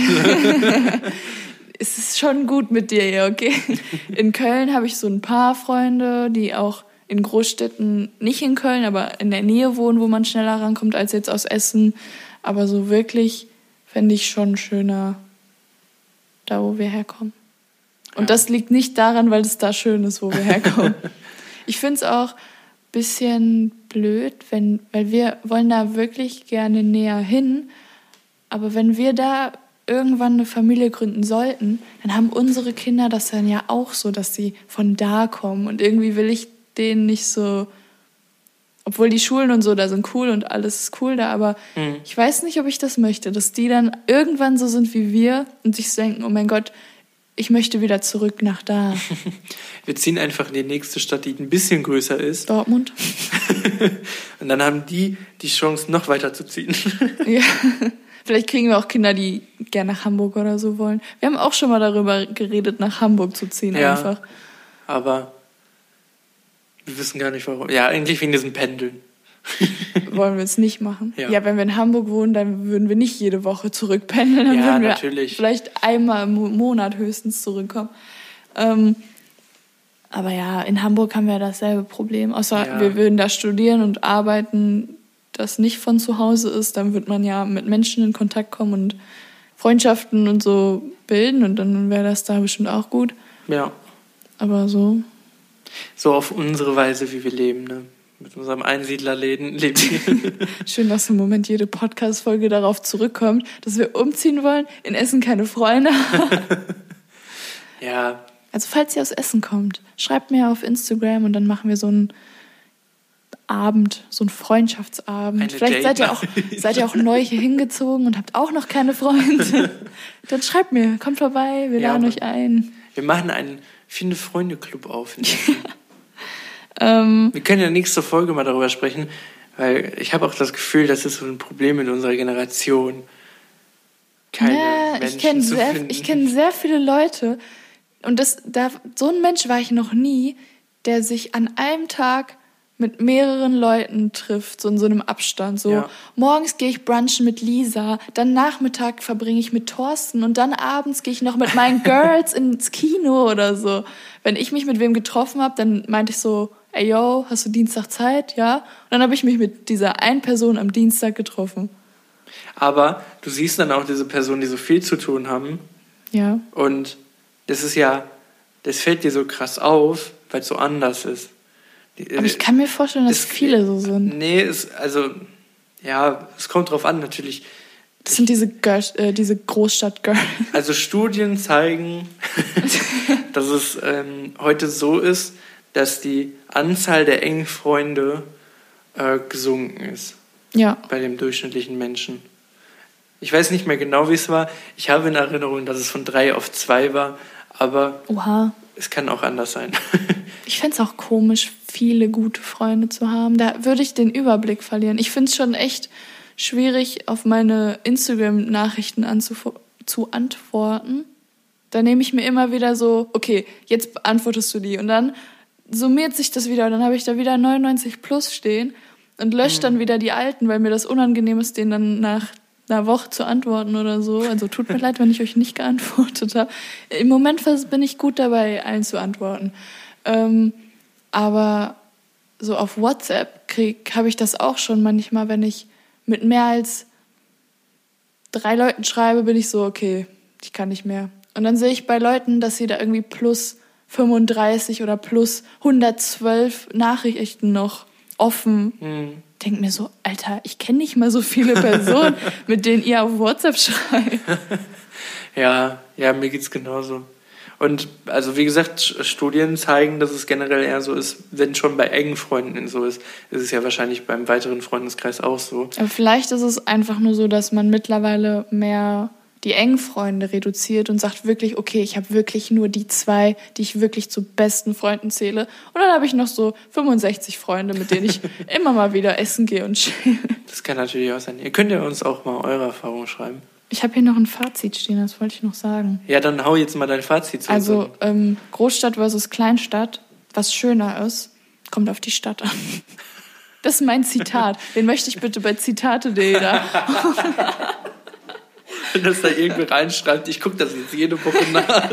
Es ist schon gut mit dir hier, okay? In Köln habe ich so ein paar Freunde, die auch in Großstädten, nicht in Köln, aber in der Nähe wohnen, wo man schneller rankommt als jetzt aus Essen. Aber so wirklich fände ich schon schöner, da wo wir herkommen. Und das liegt nicht daran, weil es da schön ist, wo wir herkommen. Ich finde es auch ein bisschen blöd, weil wir wollen da wirklich gerne näher hin. Aber wenn wir da irgendwann eine Familie gründen sollten, dann haben unsere Kinder das dann ja auch so, dass sie von da kommen. Und irgendwie will ich denen nicht so... Obwohl die Schulen und so da sind cool und alles ist cool da, aber ich weiß nicht, ob ich das möchte, dass die dann irgendwann so sind wie wir und sich so denken, oh mein Gott, ich möchte wieder zurück nach da. Wir ziehen einfach in die nächste Stadt, die ein bisschen größer ist. Dortmund. Und dann haben die Chance, noch weiter zu ziehen. Ja. Vielleicht kriegen wir auch Kinder, die gerne nach Hamburg oder so wollen. Wir haben auch schon mal darüber geredet, nach Hamburg zu ziehen einfach. Aber wir wissen gar nicht, warum. Ja, eigentlich wegen diesem Pendeln. Wollen wir es nicht machen? Ja, wenn wir in Hamburg wohnen, dann würden wir nicht jede Woche zurückpendeln. Dann würden wir natürlich. Vielleicht einmal im Monat höchstens zurückkommen. Aber ja, in Hamburg haben wir dasselbe Problem. Außer wir würden da studieren und arbeiten, das nicht von zu Hause ist. Dann wird man ja mit Menschen in Kontakt kommen und Freundschaften und so bilden. Und dann wäre das da bestimmt auch gut. Ja. Aber so... So auf unsere Weise, wie wir leben, ne? Mit unserem Einsiedlerleben. Schön, dass im Moment jede Podcast-Folge darauf zurückkommt, dass wir umziehen wollen, in Essen keine Freunde haben. Ja. Also falls ihr aus Essen kommt, schreibt mir auf Instagram und dann machen wir so ein Abend, so ein Freundschaftsabend. Vielleicht seid ihr auch neu hier hingezogen und habt auch noch keine Freunde. Dann schreibt mir, kommt vorbei, wir laden euch ein. Wir machen einen Finde-Freunde-Club auf. Wir können ja nächste Folge mal darüber sprechen, weil ich habe auch das Gefühl, das ist so ein Problem in unserer Generation. Keine Menschen zu finden. Ich kenne sehr viele Leute und so ein Mensch war ich noch nie, der sich an einem Tag mit mehreren Leuten trifft, so in so einem Abstand. So, morgens gehe ich brunchen mit Lisa, dann Nachmittag verbringe ich mit Thorsten und dann abends gehe ich noch mit meinen Girls ins Kino oder so. Wenn ich mich mit wem getroffen habe, dann meinte ich so, ey yo, hast du Dienstag Zeit? Ja. Und dann habe ich mich mit dieser einen Person am Dienstag getroffen. Aber du siehst dann auch diese Personen, die so viel zu tun haben. Ja. Und das fällt dir so krass auf, weil es so anders ist. Aber ich kann mir vorstellen, dass viele so sind. Nee, es kommt drauf an, natürlich. Das sind diese Großstadt-Girls. Also Studien zeigen, dass es heute so ist, dass die Anzahl der engen Freunde gesunken ist. Ja. Bei dem durchschnittlichen Menschen. Ich weiß nicht mehr genau, wie es war. Ich habe in Erinnerung, dass es von 3 auf 2 war, aber es kann auch anders sein. Ich fände es auch komisch, viele gute Freunde zu haben. Da würde ich den Überblick verlieren. Ich finde es schon echt schwierig, auf meine Instagram-Nachrichten zu antworten. Da nehme ich mir immer wieder so, okay, jetzt beantwortest du die. Und dann summiert sich das wieder. Und dann habe ich da wieder 99 plus stehen und lösche dann wieder die alten, weil mir das unangenehm ist, denen dann nach einer Woche zu antworten oder so. Also tut mir leid, wenn ich euch nicht geantwortet habe. Im Moment bin ich gut dabei, allen zu antworten. Aber so auf WhatsApp habe ich das auch schon manchmal, wenn ich mit mehr als 3 Leuten schreibe, bin ich so, okay, ich kann nicht mehr. Und dann sehe ich bei Leuten, dass sie da irgendwie plus 35 oder plus 112 Nachrichten noch offen. Denke mir so, Alter, ich kenne nicht mal so viele Personen, mit denen ihr auf WhatsApp schreibt. Ja, mir geht's genauso. Und also wie gesagt, Studien zeigen, dass es generell eher so ist, wenn schon bei engen Freunden so ist, ist es ja wahrscheinlich beim weiteren Freundeskreis auch so. Aber vielleicht ist es einfach nur so, dass man mittlerweile mehr die engen Freunde reduziert und sagt wirklich, okay, ich habe wirklich nur die 2, die ich wirklich zu besten Freunden zähle. Und dann habe ich noch so 65 Freunde, mit denen ich immer mal wieder essen gehe und chill. Das kann natürlich auch sein. Ihr könnt ja uns auch mal eure Erfahrungen schreiben. Ich habe hier noch ein Fazit stehen, das wollte ich noch sagen. Ja, dann hau jetzt mal dein Fazit zu. Also Großstadt versus Kleinstadt, was schöner ist, kommt auf die Stadt an. Das ist mein Zitat. Den möchte ich bitte bei zitate.de da. Wenn das da irgendwie reinschreibt, ich gucke das jetzt jede Woche nach.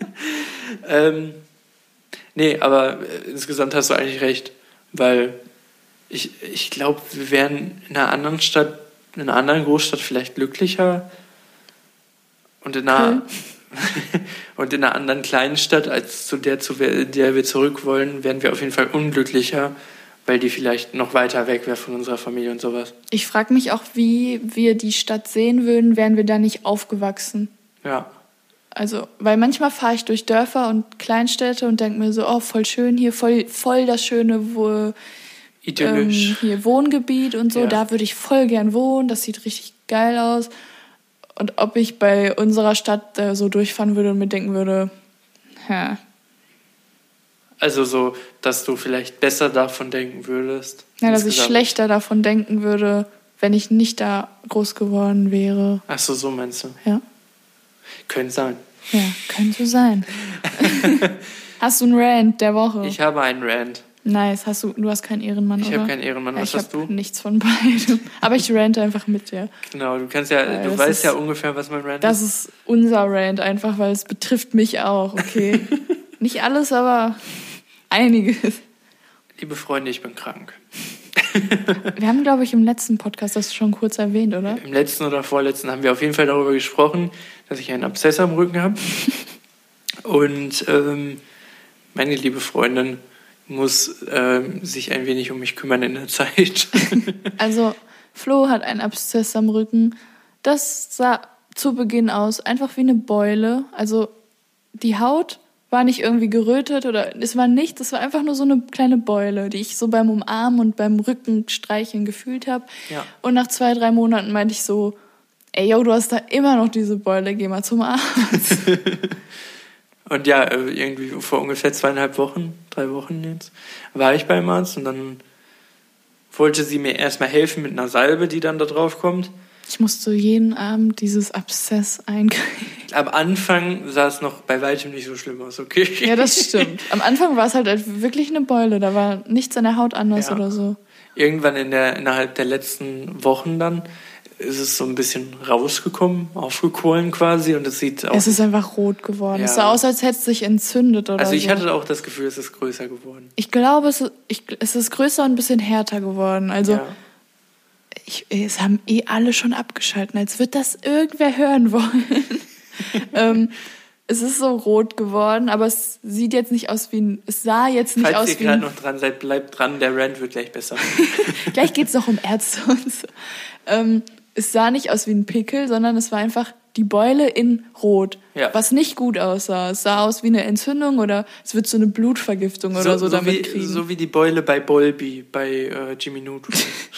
Nee, aber insgesamt hast du eigentlich recht, weil ich glaube, wir wären in einer anderen Stadt, in einer anderen Großstadt vielleicht glücklicher und in einer anderen kleinen Stadt als zu der wir zurück wollen, wären wir auf jeden Fall unglücklicher, weil die vielleicht noch weiter weg wäre von unserer Familie und sowas. Ich frage mich auch, wie wir die Stadt sehen würden, wären wir da nicht aufgewachsen. Ja. Also, weil manchmal fahre ich durch Dörfer und Kleinstädte und denke mir so, oh, voll schön hier, voll das schöne hier Wohngebiet und so, da würde ich voll gern wohnen, das sieht richtig geil aus. Und ob ich bei unserer Stadt so durchfahren würde und mir denken würde, Also so, dass du vielleicht besser davon denken würdest. Ja, dass ich schlechter davon denken würde, wenn ich nicht da groß geworden wäre. Ach so meinst du? Ja. Könnte sein. Ja, könnte sein. Hast du einen Rant der Woche? Ich habe einen Rant. Nice. Du hast keinen Ehrenmann, oder? Ich habe keinen Ehrenmann. Was hast du? Nichts von beidem. Aber ich rante einfach mit dir. Genau, du weißt ja ungefähr, was mein Rant ist. Das ist unser Rant einfach, weil es betrifft mich auch, okay? Nicht alles, aber einiges. Liebe Freunde, ich bin krank. Wir haben, glaube ich, im letzten Podcast das schon kurz erwähnt, oder? Im letzten oder vorletzten haben wir auf jeden Fall darüber gesprochen, dass ich einen Abszess am Rücken habe. Und meine liebe Freundin muss sich ein wenig um mich kümmern in der Zeit. Also Flo hat einen Abszess am Rücken. Das sah zu Beginn aus einfach wie eine Beule. Also die Haut war nicht irgendwie gerötet oder es war nichts. Es war einfach nur so eine kleine Beule, die ich so beim Umarmen und beim Rückenstreicheln gefühlt habe. Ja. Und nach 2-3 Monaten meinte ich so, ey, yo, du hast da immer noch diese Beule, geh mal zum Arzt. Und ja, irgendwie vor ungefähr 2,5 Wochen, 3 Wochen jetzt, war ich beim Arzt und dann wollte sie mir erstmal helfen mit einer Salbe, die dann da drauf kommt. Ich musste jeden Abend dieses Abszess einkriegen. Am Anfang sah es noch bei weitem nicht so schlimm aus, okay? Ja, das stimmt. Am Anfang war es halt wirklich eine Beule, da war nichts an der Haut anders oder so. Irgendwann innerhalb der letzten Wochen dann ist es so ein bisschen rausgekommen, aufgequollen quasi und es sieht aus. Es ist einfach rot geworden. Ja. Es sah aus, als hätte es sich entzündet oder so. Also ich hatte auch das Gefühl, es ist größer geworden. Ich glaube, es ist größer und ein bisschen härter geworden. Also ja. Es haben alle schon abgeschalten, als würde das irgendwer hören wollen. Es ist so rot geworden, aber es sieht jetzt nicht aus wie ein... Es sah jetzt nicht aus wie... Falls ihr gerade noch dran seid, bleibt dran, der Rant wird gleich besser. Gleich geht's noch um Ärzte und so. Es sah nicht aus wie ein Pickel, sondern es war einfach die Beule in Rot, was nicht gut aussah. Es sah aus wie eine Entzündung oder es wird so eine Blutvergiftung oder so damit kriegen. So wie die Beule bei Bolby, bei Jimmy Neutron.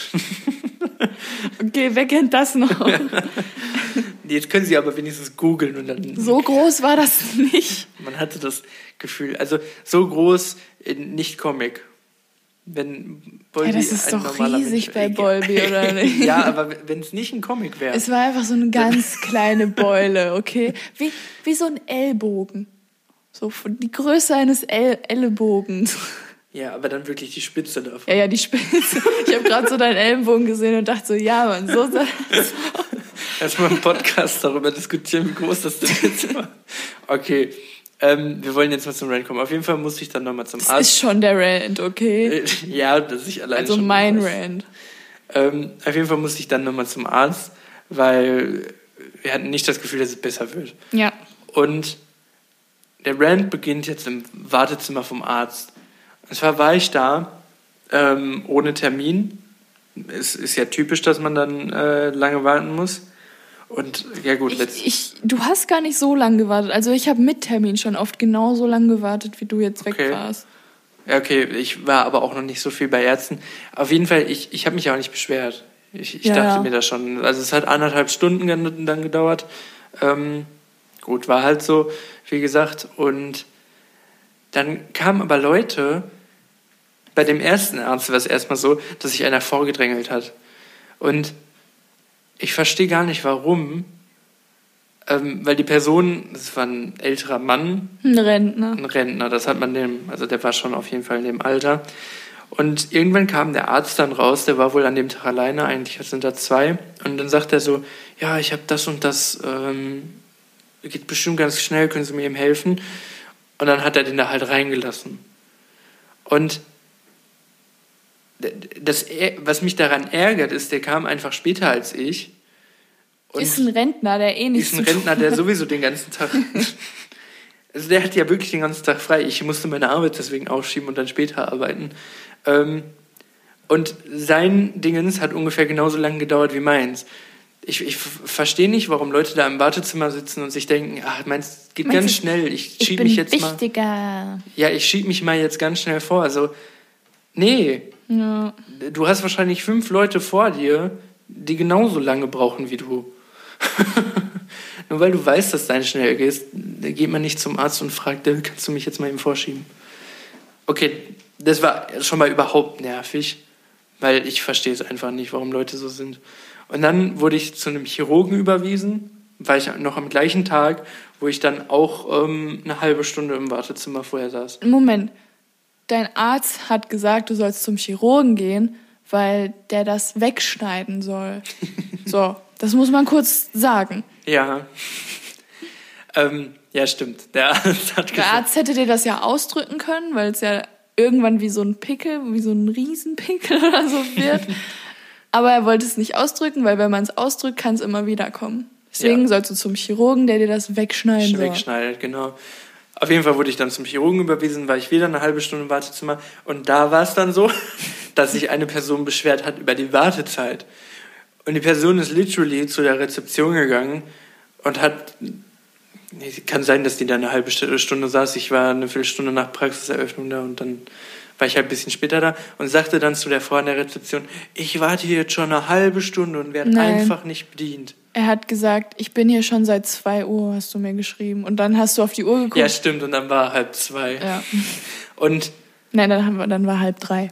Okay, wer kennt das noch? Jetzt können Sie aber wenigstens googeln und dann... So groß war das nicht. Man hatte das Gefühl, also so groß nicht Comic. Wenn Bolby das ist doch riesig bei Bolby, oder nicht? Ja, aber wenn es nicht ein Comic wäre. Es war einfach so eine ganz kleine Beule, okay? Wie so ein Ellbogen. So die Größe eines Ellenbogens. Ja, aber dann wirklich die Spitze davon. Ja, die Spitze. Ich habe gerade so deinen Ellenbogen gesehen und dachte so, ja, Mann, so sah das aus. Erstmal im Podcast darüber diskutieren, wie groß das denn jetzt war. Okay, wir wollen jetzt mal zum Rant kommen. Auf jeden Fall muss ich dann nochmal zum Arzt. Das ist schon der Rant, okay? Ja, dass ich alleine also schon mein weiß. Rant. Auf jeden Fall musste ich dann nochmal zum Arzt, weil wir hatten nicht das Gefühl, dass es besser wird. Ja. Und der Rant beginnt jetzt im Wartezimmer vom Arzt. Und zwar war ich da ohne Termin. Es ist ja typisch, dass man dann lange warten muss. Und ja gut, du hast gar nicht so lange gewartet. Also ich habe mit Termin schon oft genauso lange gewartet, wie du jetzt weg warst. Ja, okay, ich war aber auch noch nicht so viel bei Ärzten. Auf jeden Fall, ich habe mich auch nicht beschwert. Ich dachte mir das schon. Also es hat 1,5 Stunden dann gedauert. Gut, war halt so, wie gesagt. Und dann kamen aber Leute... Bei dem ersten Arzt war es erstmal so, dass sich einer vorgedrängelt hat. Und ich verstehe gar nicht, warum. Weil die Person, das war ein älterer Mann. Ein Rentner. Ein Rentner, das hat man also der war schon auf jeden Fall in dem Alter. Und irgendwann kam der Arzt dann raus, der war wohl an dem Tag alleine, eigentlich sind da 2. Und dann sagt er so, ja, ich habe das und das, geht bestimmt ganz schnell, können Sie mir eben helfen? Und dann hat er den da halt reingelassen. Und was mich daran ärgert, ist, der kam einfach später als ich. Und ist ein Rentner, der nichts ist ein Rentner, der sowieso den ganzen Tag... Also der hat ja wirklich den ganzen Tag frei. Ich musste meine Arbeit deswegen aufschieben und dann später arbeiten. Und sein Dingens hat ungefähr genauso lange gedauert wie meins. Ich verstehe nicht, warum Leute da im Wartezimmer sitzen und sich denken, meins geht ganz schnell. Ich schiebe mich jetzt wichtiger. mal... Ja, ich schiebe mich mal jetzt ganz schnell vor. Also, nee... Ja. Du hast wahrscheinlich 5 Leute vor dir, die genauso lange brauchen wie du. Nur weil du weißt, dass dein schnell geht, geht man nicht zum Arzt und fragt, kannst du mich jetzt mal eben vorschieben? Okay, das war schon mal überhaupt nervig, weil ich verstehe es einfach nicht, warum Leute so sind. Und dann wurde ich zu einem Chirurgen überwiesen, war ich noch am gleichen Tag, wo ich dann auch eine halbe Stunde im Wartezimmer vorher saß. Moment. Dein Arzt hat gesagt, du sollst zum Chirurgen gehen, weil der das wegschneiden soll. So, das muss man kurz sagen. Ja. Ja, stimmt. Der Arzt hat gesagt... Der Arzt hätte dir das ja ausdrücken können, weil es ja irgendwann wie so ein Pickel, wie so ein Riesenpickel oder so wird. Aber er wollte es nicht ausdrücken, weil wenn man es ausdrückt, kann es immer wieder kommen. Deswegen sollst du zum Chirurgen, der dir das wegschneiden soll. Wegschneidet, genau. Auf jeden Fall wurde ich dann zum Chirurgen überwiesen, war ich wieder eine halbe Stunde im Wartezimmer. Und da war es dann so, dass sich eine Person beschwert hat über die Wartezeit. Und die Person ist literally zu der Rezeption gegangen und hat Nee, kann sein, dass die da eine halbe Stunde saß. Ich war eine Viertelstunde nach Praxiseröffnung da und dann war ich halt ein bisschen später da und sagte dann zu der Frau an der Rezeption, ich warte hier jetzt schon eine halbe Stunde und werde einfach nicht bedient. Er hat gesagt, ich bin hier schon seit 2 Uhr, hast du mir geschrieben. Und dann hast du auf die Uhr geguckt. Ja, stimmt, und dann war 1:30. Ja. Und nein, dann war 2:30.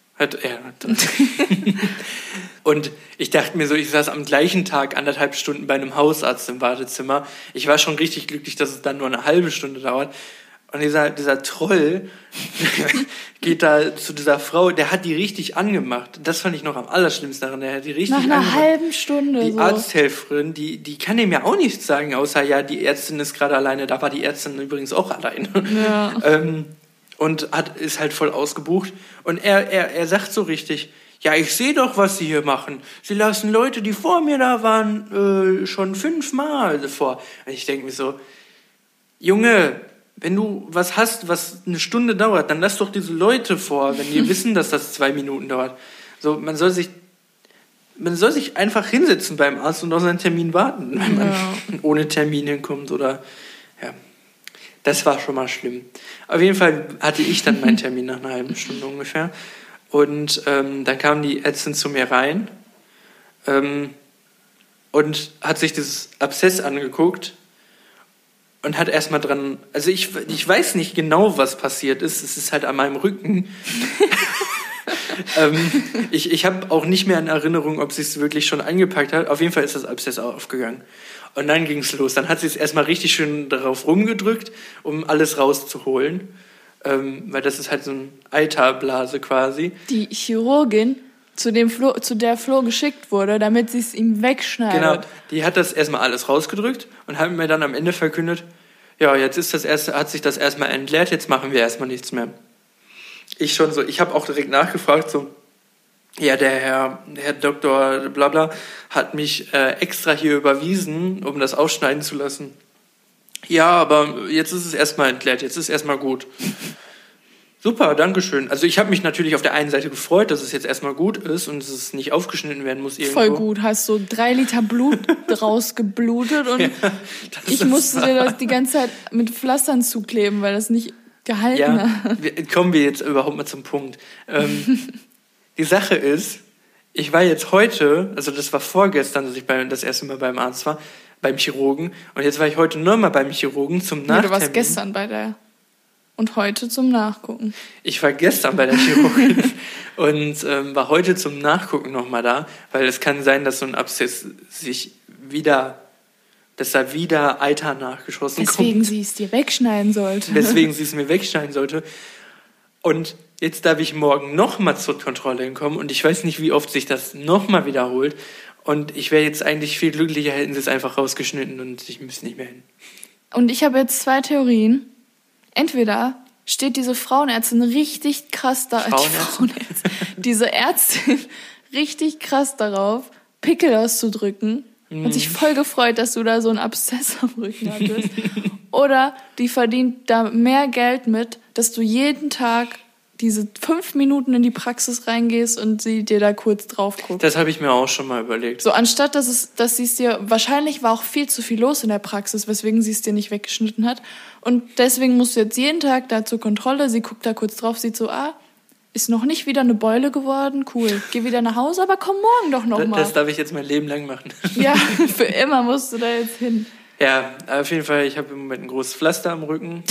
Und ich dachte mir so, ich saß am gleichen Tag 1,5 Stunden bei einem Hausarzt im Wartezimmer. Ich war schon richtig glücklich, dass es dann nur eine halbe Stunde dauert. Und dieser Troll geht da zu dieser Frau, der hat die richtig angemacht. Das fand ich noch am allerschlimmsten daran. Der hat die richtig angemacht. Nach einer halben Stunde. Die Arzthelferin, die kann dem ja auch nichts sagen, außer ja, die Ärztin ist gerade alleine. Da war die Ärztin übrigens auch alleine. Ja. Und ist halt voll ausgebucht. Und er sagt so richtig, ja, ich sehe doch, was Sie hier machen. Sie lassen Leute, die vor mir da waren, schon 5-mal vor. Und ich denke mir so, Junge, wenn du was hast, was eine Stunde dauert, dann lass doch diese Leute vor, wenn die wissen, dass das 2 Minuten dauert. So, man soll sich einfach hinsetzen beim Arzt und auf seinen Termin warten, wenn man ohne Termin hinkommt oder, ja. Das war schon mal schlimm. Auf jeden Fall hatte ich dann meinen Termin nach einer halben Stunde ungefähr. Und dann kam die Ärztin zu mir rein und hat sich das Abszess angeguckt und hat erstmal dran, also ich weiß nicht genau, was passiert ist, es ist halt an meinem Rücken. Ich habe auch nicht mehr in Erinnerung, ob sie es wirklich schon angepackt hat. Auf jeden Fall ist das Abszess auch aufgegangen. Und dann ging es los. Dann hat sie es erstmal richtig schön darauf rumgedrückt, um alles rauszuholen. Weil das ist halt so eine Eiterblase quasi. Die Chirurgin, zu der Flo geschickt wurde, damit sie es ihm wegschneidet. Genau, die hat das erstmal alles rausgedrückt und hat mir dann am Ende verkündet, ja, jetzt hat sich das erstmal entleert, jetzt machen wir erstmal nichts mehr. Ich habe auch direkt nachgefragt, so, ja, der Herr Doktor blabla hat mich extra hier überwiesen, um das ausschneiden zu lassen. Ja, aber jetzt ist es erstmal entleert, jetzt ist erstmal gut. Super, dankeschön. Also ich habe mich natürlich auf der einen Seite gefreut, dass es jetzt erstmal gut ist und dass es nicht aufgeschnitten werden muss irgendwo. Voll gut, hast so 3 Liter Blut rausgeblutet und ja, ich musste dir das die ganze Zeit mit Pflastern zukleben, weil das nicht gehalten hat. Kommen wir jetzt überhaupt mal zum Punkt. Die Sache ist, ich war jetzt heute, also das war vorgestern, dass ich das erste Mal beim Arzt war, beim Chirurgen. Und jetzt war ich heute nochmal beim Chirurgen zum Nachtermin. Ja, du warst gestern bei der... Und heute zum Nachgucken. Ich war gestern bei der Chirurgin und war heute zum Nachgucken nochmal da, weil es kann sein, dass so ein Abszess dass da wieder Eiter nachgeschossen kommt. Weswegen sie es dir wegschneiden sollte. Weswegen sie es mir wegschneiden sollte. Und jetzt darf ich morgen nochmal zur Kontrolle hinkommen und ich weiß nicht, wie oft sich das nochmal wiederholt. Und ich wäre jetzt eigentlich viel glücklicher, hätten sie es einfach rausgeschnitten und ich müsste nicht mehr hin. Und ich habe jetzt 2 Theorien. Entweder steht diese Frauenärztin richtig krass diese Ärztin richtig krass darauf, Pickel auszudrücken und sich voll gefreut, dass du da so einen Abszess am Rücken hattest. Oder die verdient da mehr Geld mit, dass du jeden Tag diese 5 Minuten in die Praxis reingehst und sie dir da kurz drauf guckt. Das habe ich mir auch schon mal überlegt. So, anstatt, dass sie es dir, wahrscheinlich war auch viel zu viel los in der Praxis, weswegen sie es dir nicht weggeschnitten hat. Und deswegen musst du jetzt jeden Tag da zur Kontrolle, sie guckt da kurz drauf, sieht so, ist noch nicht wieder eine Beule geworden, cool, geh wieder nach Hause, aber komm morgen doch nochmal. Das darf ich jetzt mein Leben lang machen. Ja, für immer musst du da jetzt hin. Ja, auf jeden Fall, ich habe im Moment ein großes Pflaster am Rücken.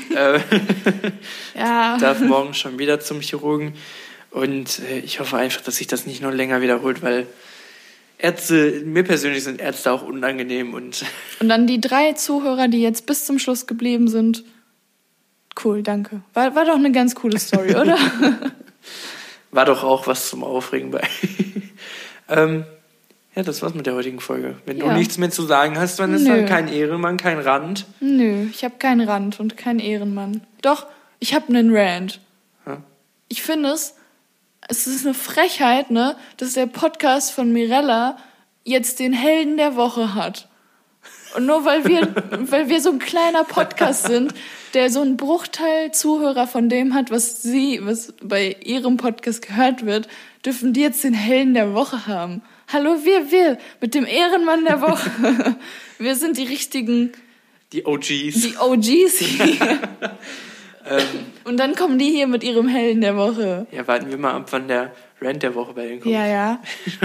Ja. Darf morgen schon wieder zum Chirurgen. Und ich hoffe einfach, dass sich das nicht noch länger wiederholt, weil mir persönlich sind Ärzte auch unangenehm. Und dann die 3 Zuhörer, die jetzt bis zum Schluss geblieben sind. Cool, danke. War doch eine ganz coole Story, oder? War doch auch was zum Aufregen bei. Ja, das war's mit der heutigen Folge. Wenn du nichts mehr zu sagen hast, dann ist da kein Ehrenmann, kein Rand. Nö, ich habe keinen Rand und keinen Ehrenmann. Doch, ich habe einen Rant. Hm? Ich finde es ist eine Frechheit, ne, dass der Podcast von Mirella jetzt den Helden der Woche hat. Und nur weil wir so ein kleiner Podcast sind, der so einen Bruchteil Zuhörer von dem hat, was bei ihrem Podcast gehört wird, dürfen die jetzt den Helden der Woche haben. Hallo, wir mit dem Ehrenmann der Woche. Wir sind die richtigen Die OGs. Die OGs hier. Und dann kommen die hier mit ihrem Helden der Woche. Ja, warten wir mal ab, wann der Rant der Woche bei Ihnen kommt. Ja.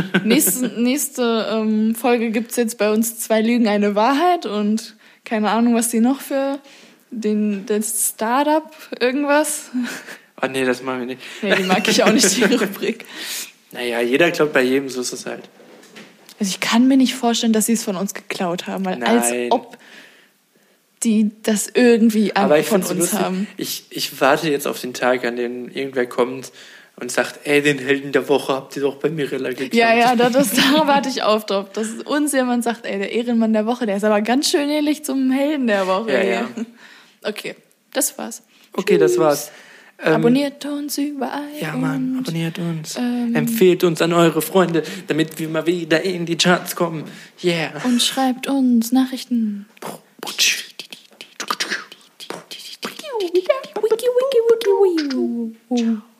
Nächste Folge gibt's jetzt bei uns 2 Lügen, eine Wahrheit und keine Ahnung, was die noch für das Startup irgendwas. Ah, nee, das machen wir nicht. Nee, die mag ich auch nicht, die Rubrik. Naja, jeder glaubt bei jedem, so ist es halt. Also ich kann mir nicht vorstellen, dass sie es von uns geklaut haben, weil als ob die das irgendwie von uns lustig haben. Ich warte jetzt auf den Tag, an dem irgendwer kommt und sagt, den Helden der Woche habt ihr doch bei Mirella geklaut. Ja, da warte ich auf drauf, dass uns jemand sagt, der Ehrenmann der Woche, der ist aber ganz schön ähnlich zum Helden der Woche. Ja. Okay, das war's. Okay, Tschüss. das war's. Abonniert uns überall. Ja, Mann, abonniert uns. Empfehlt uns an eure Freunde, damit wir mal wieder in die Charts kommen. Yeah. Und schreibt uns Nachrichten. Wiki, wiki, wiki, wiki.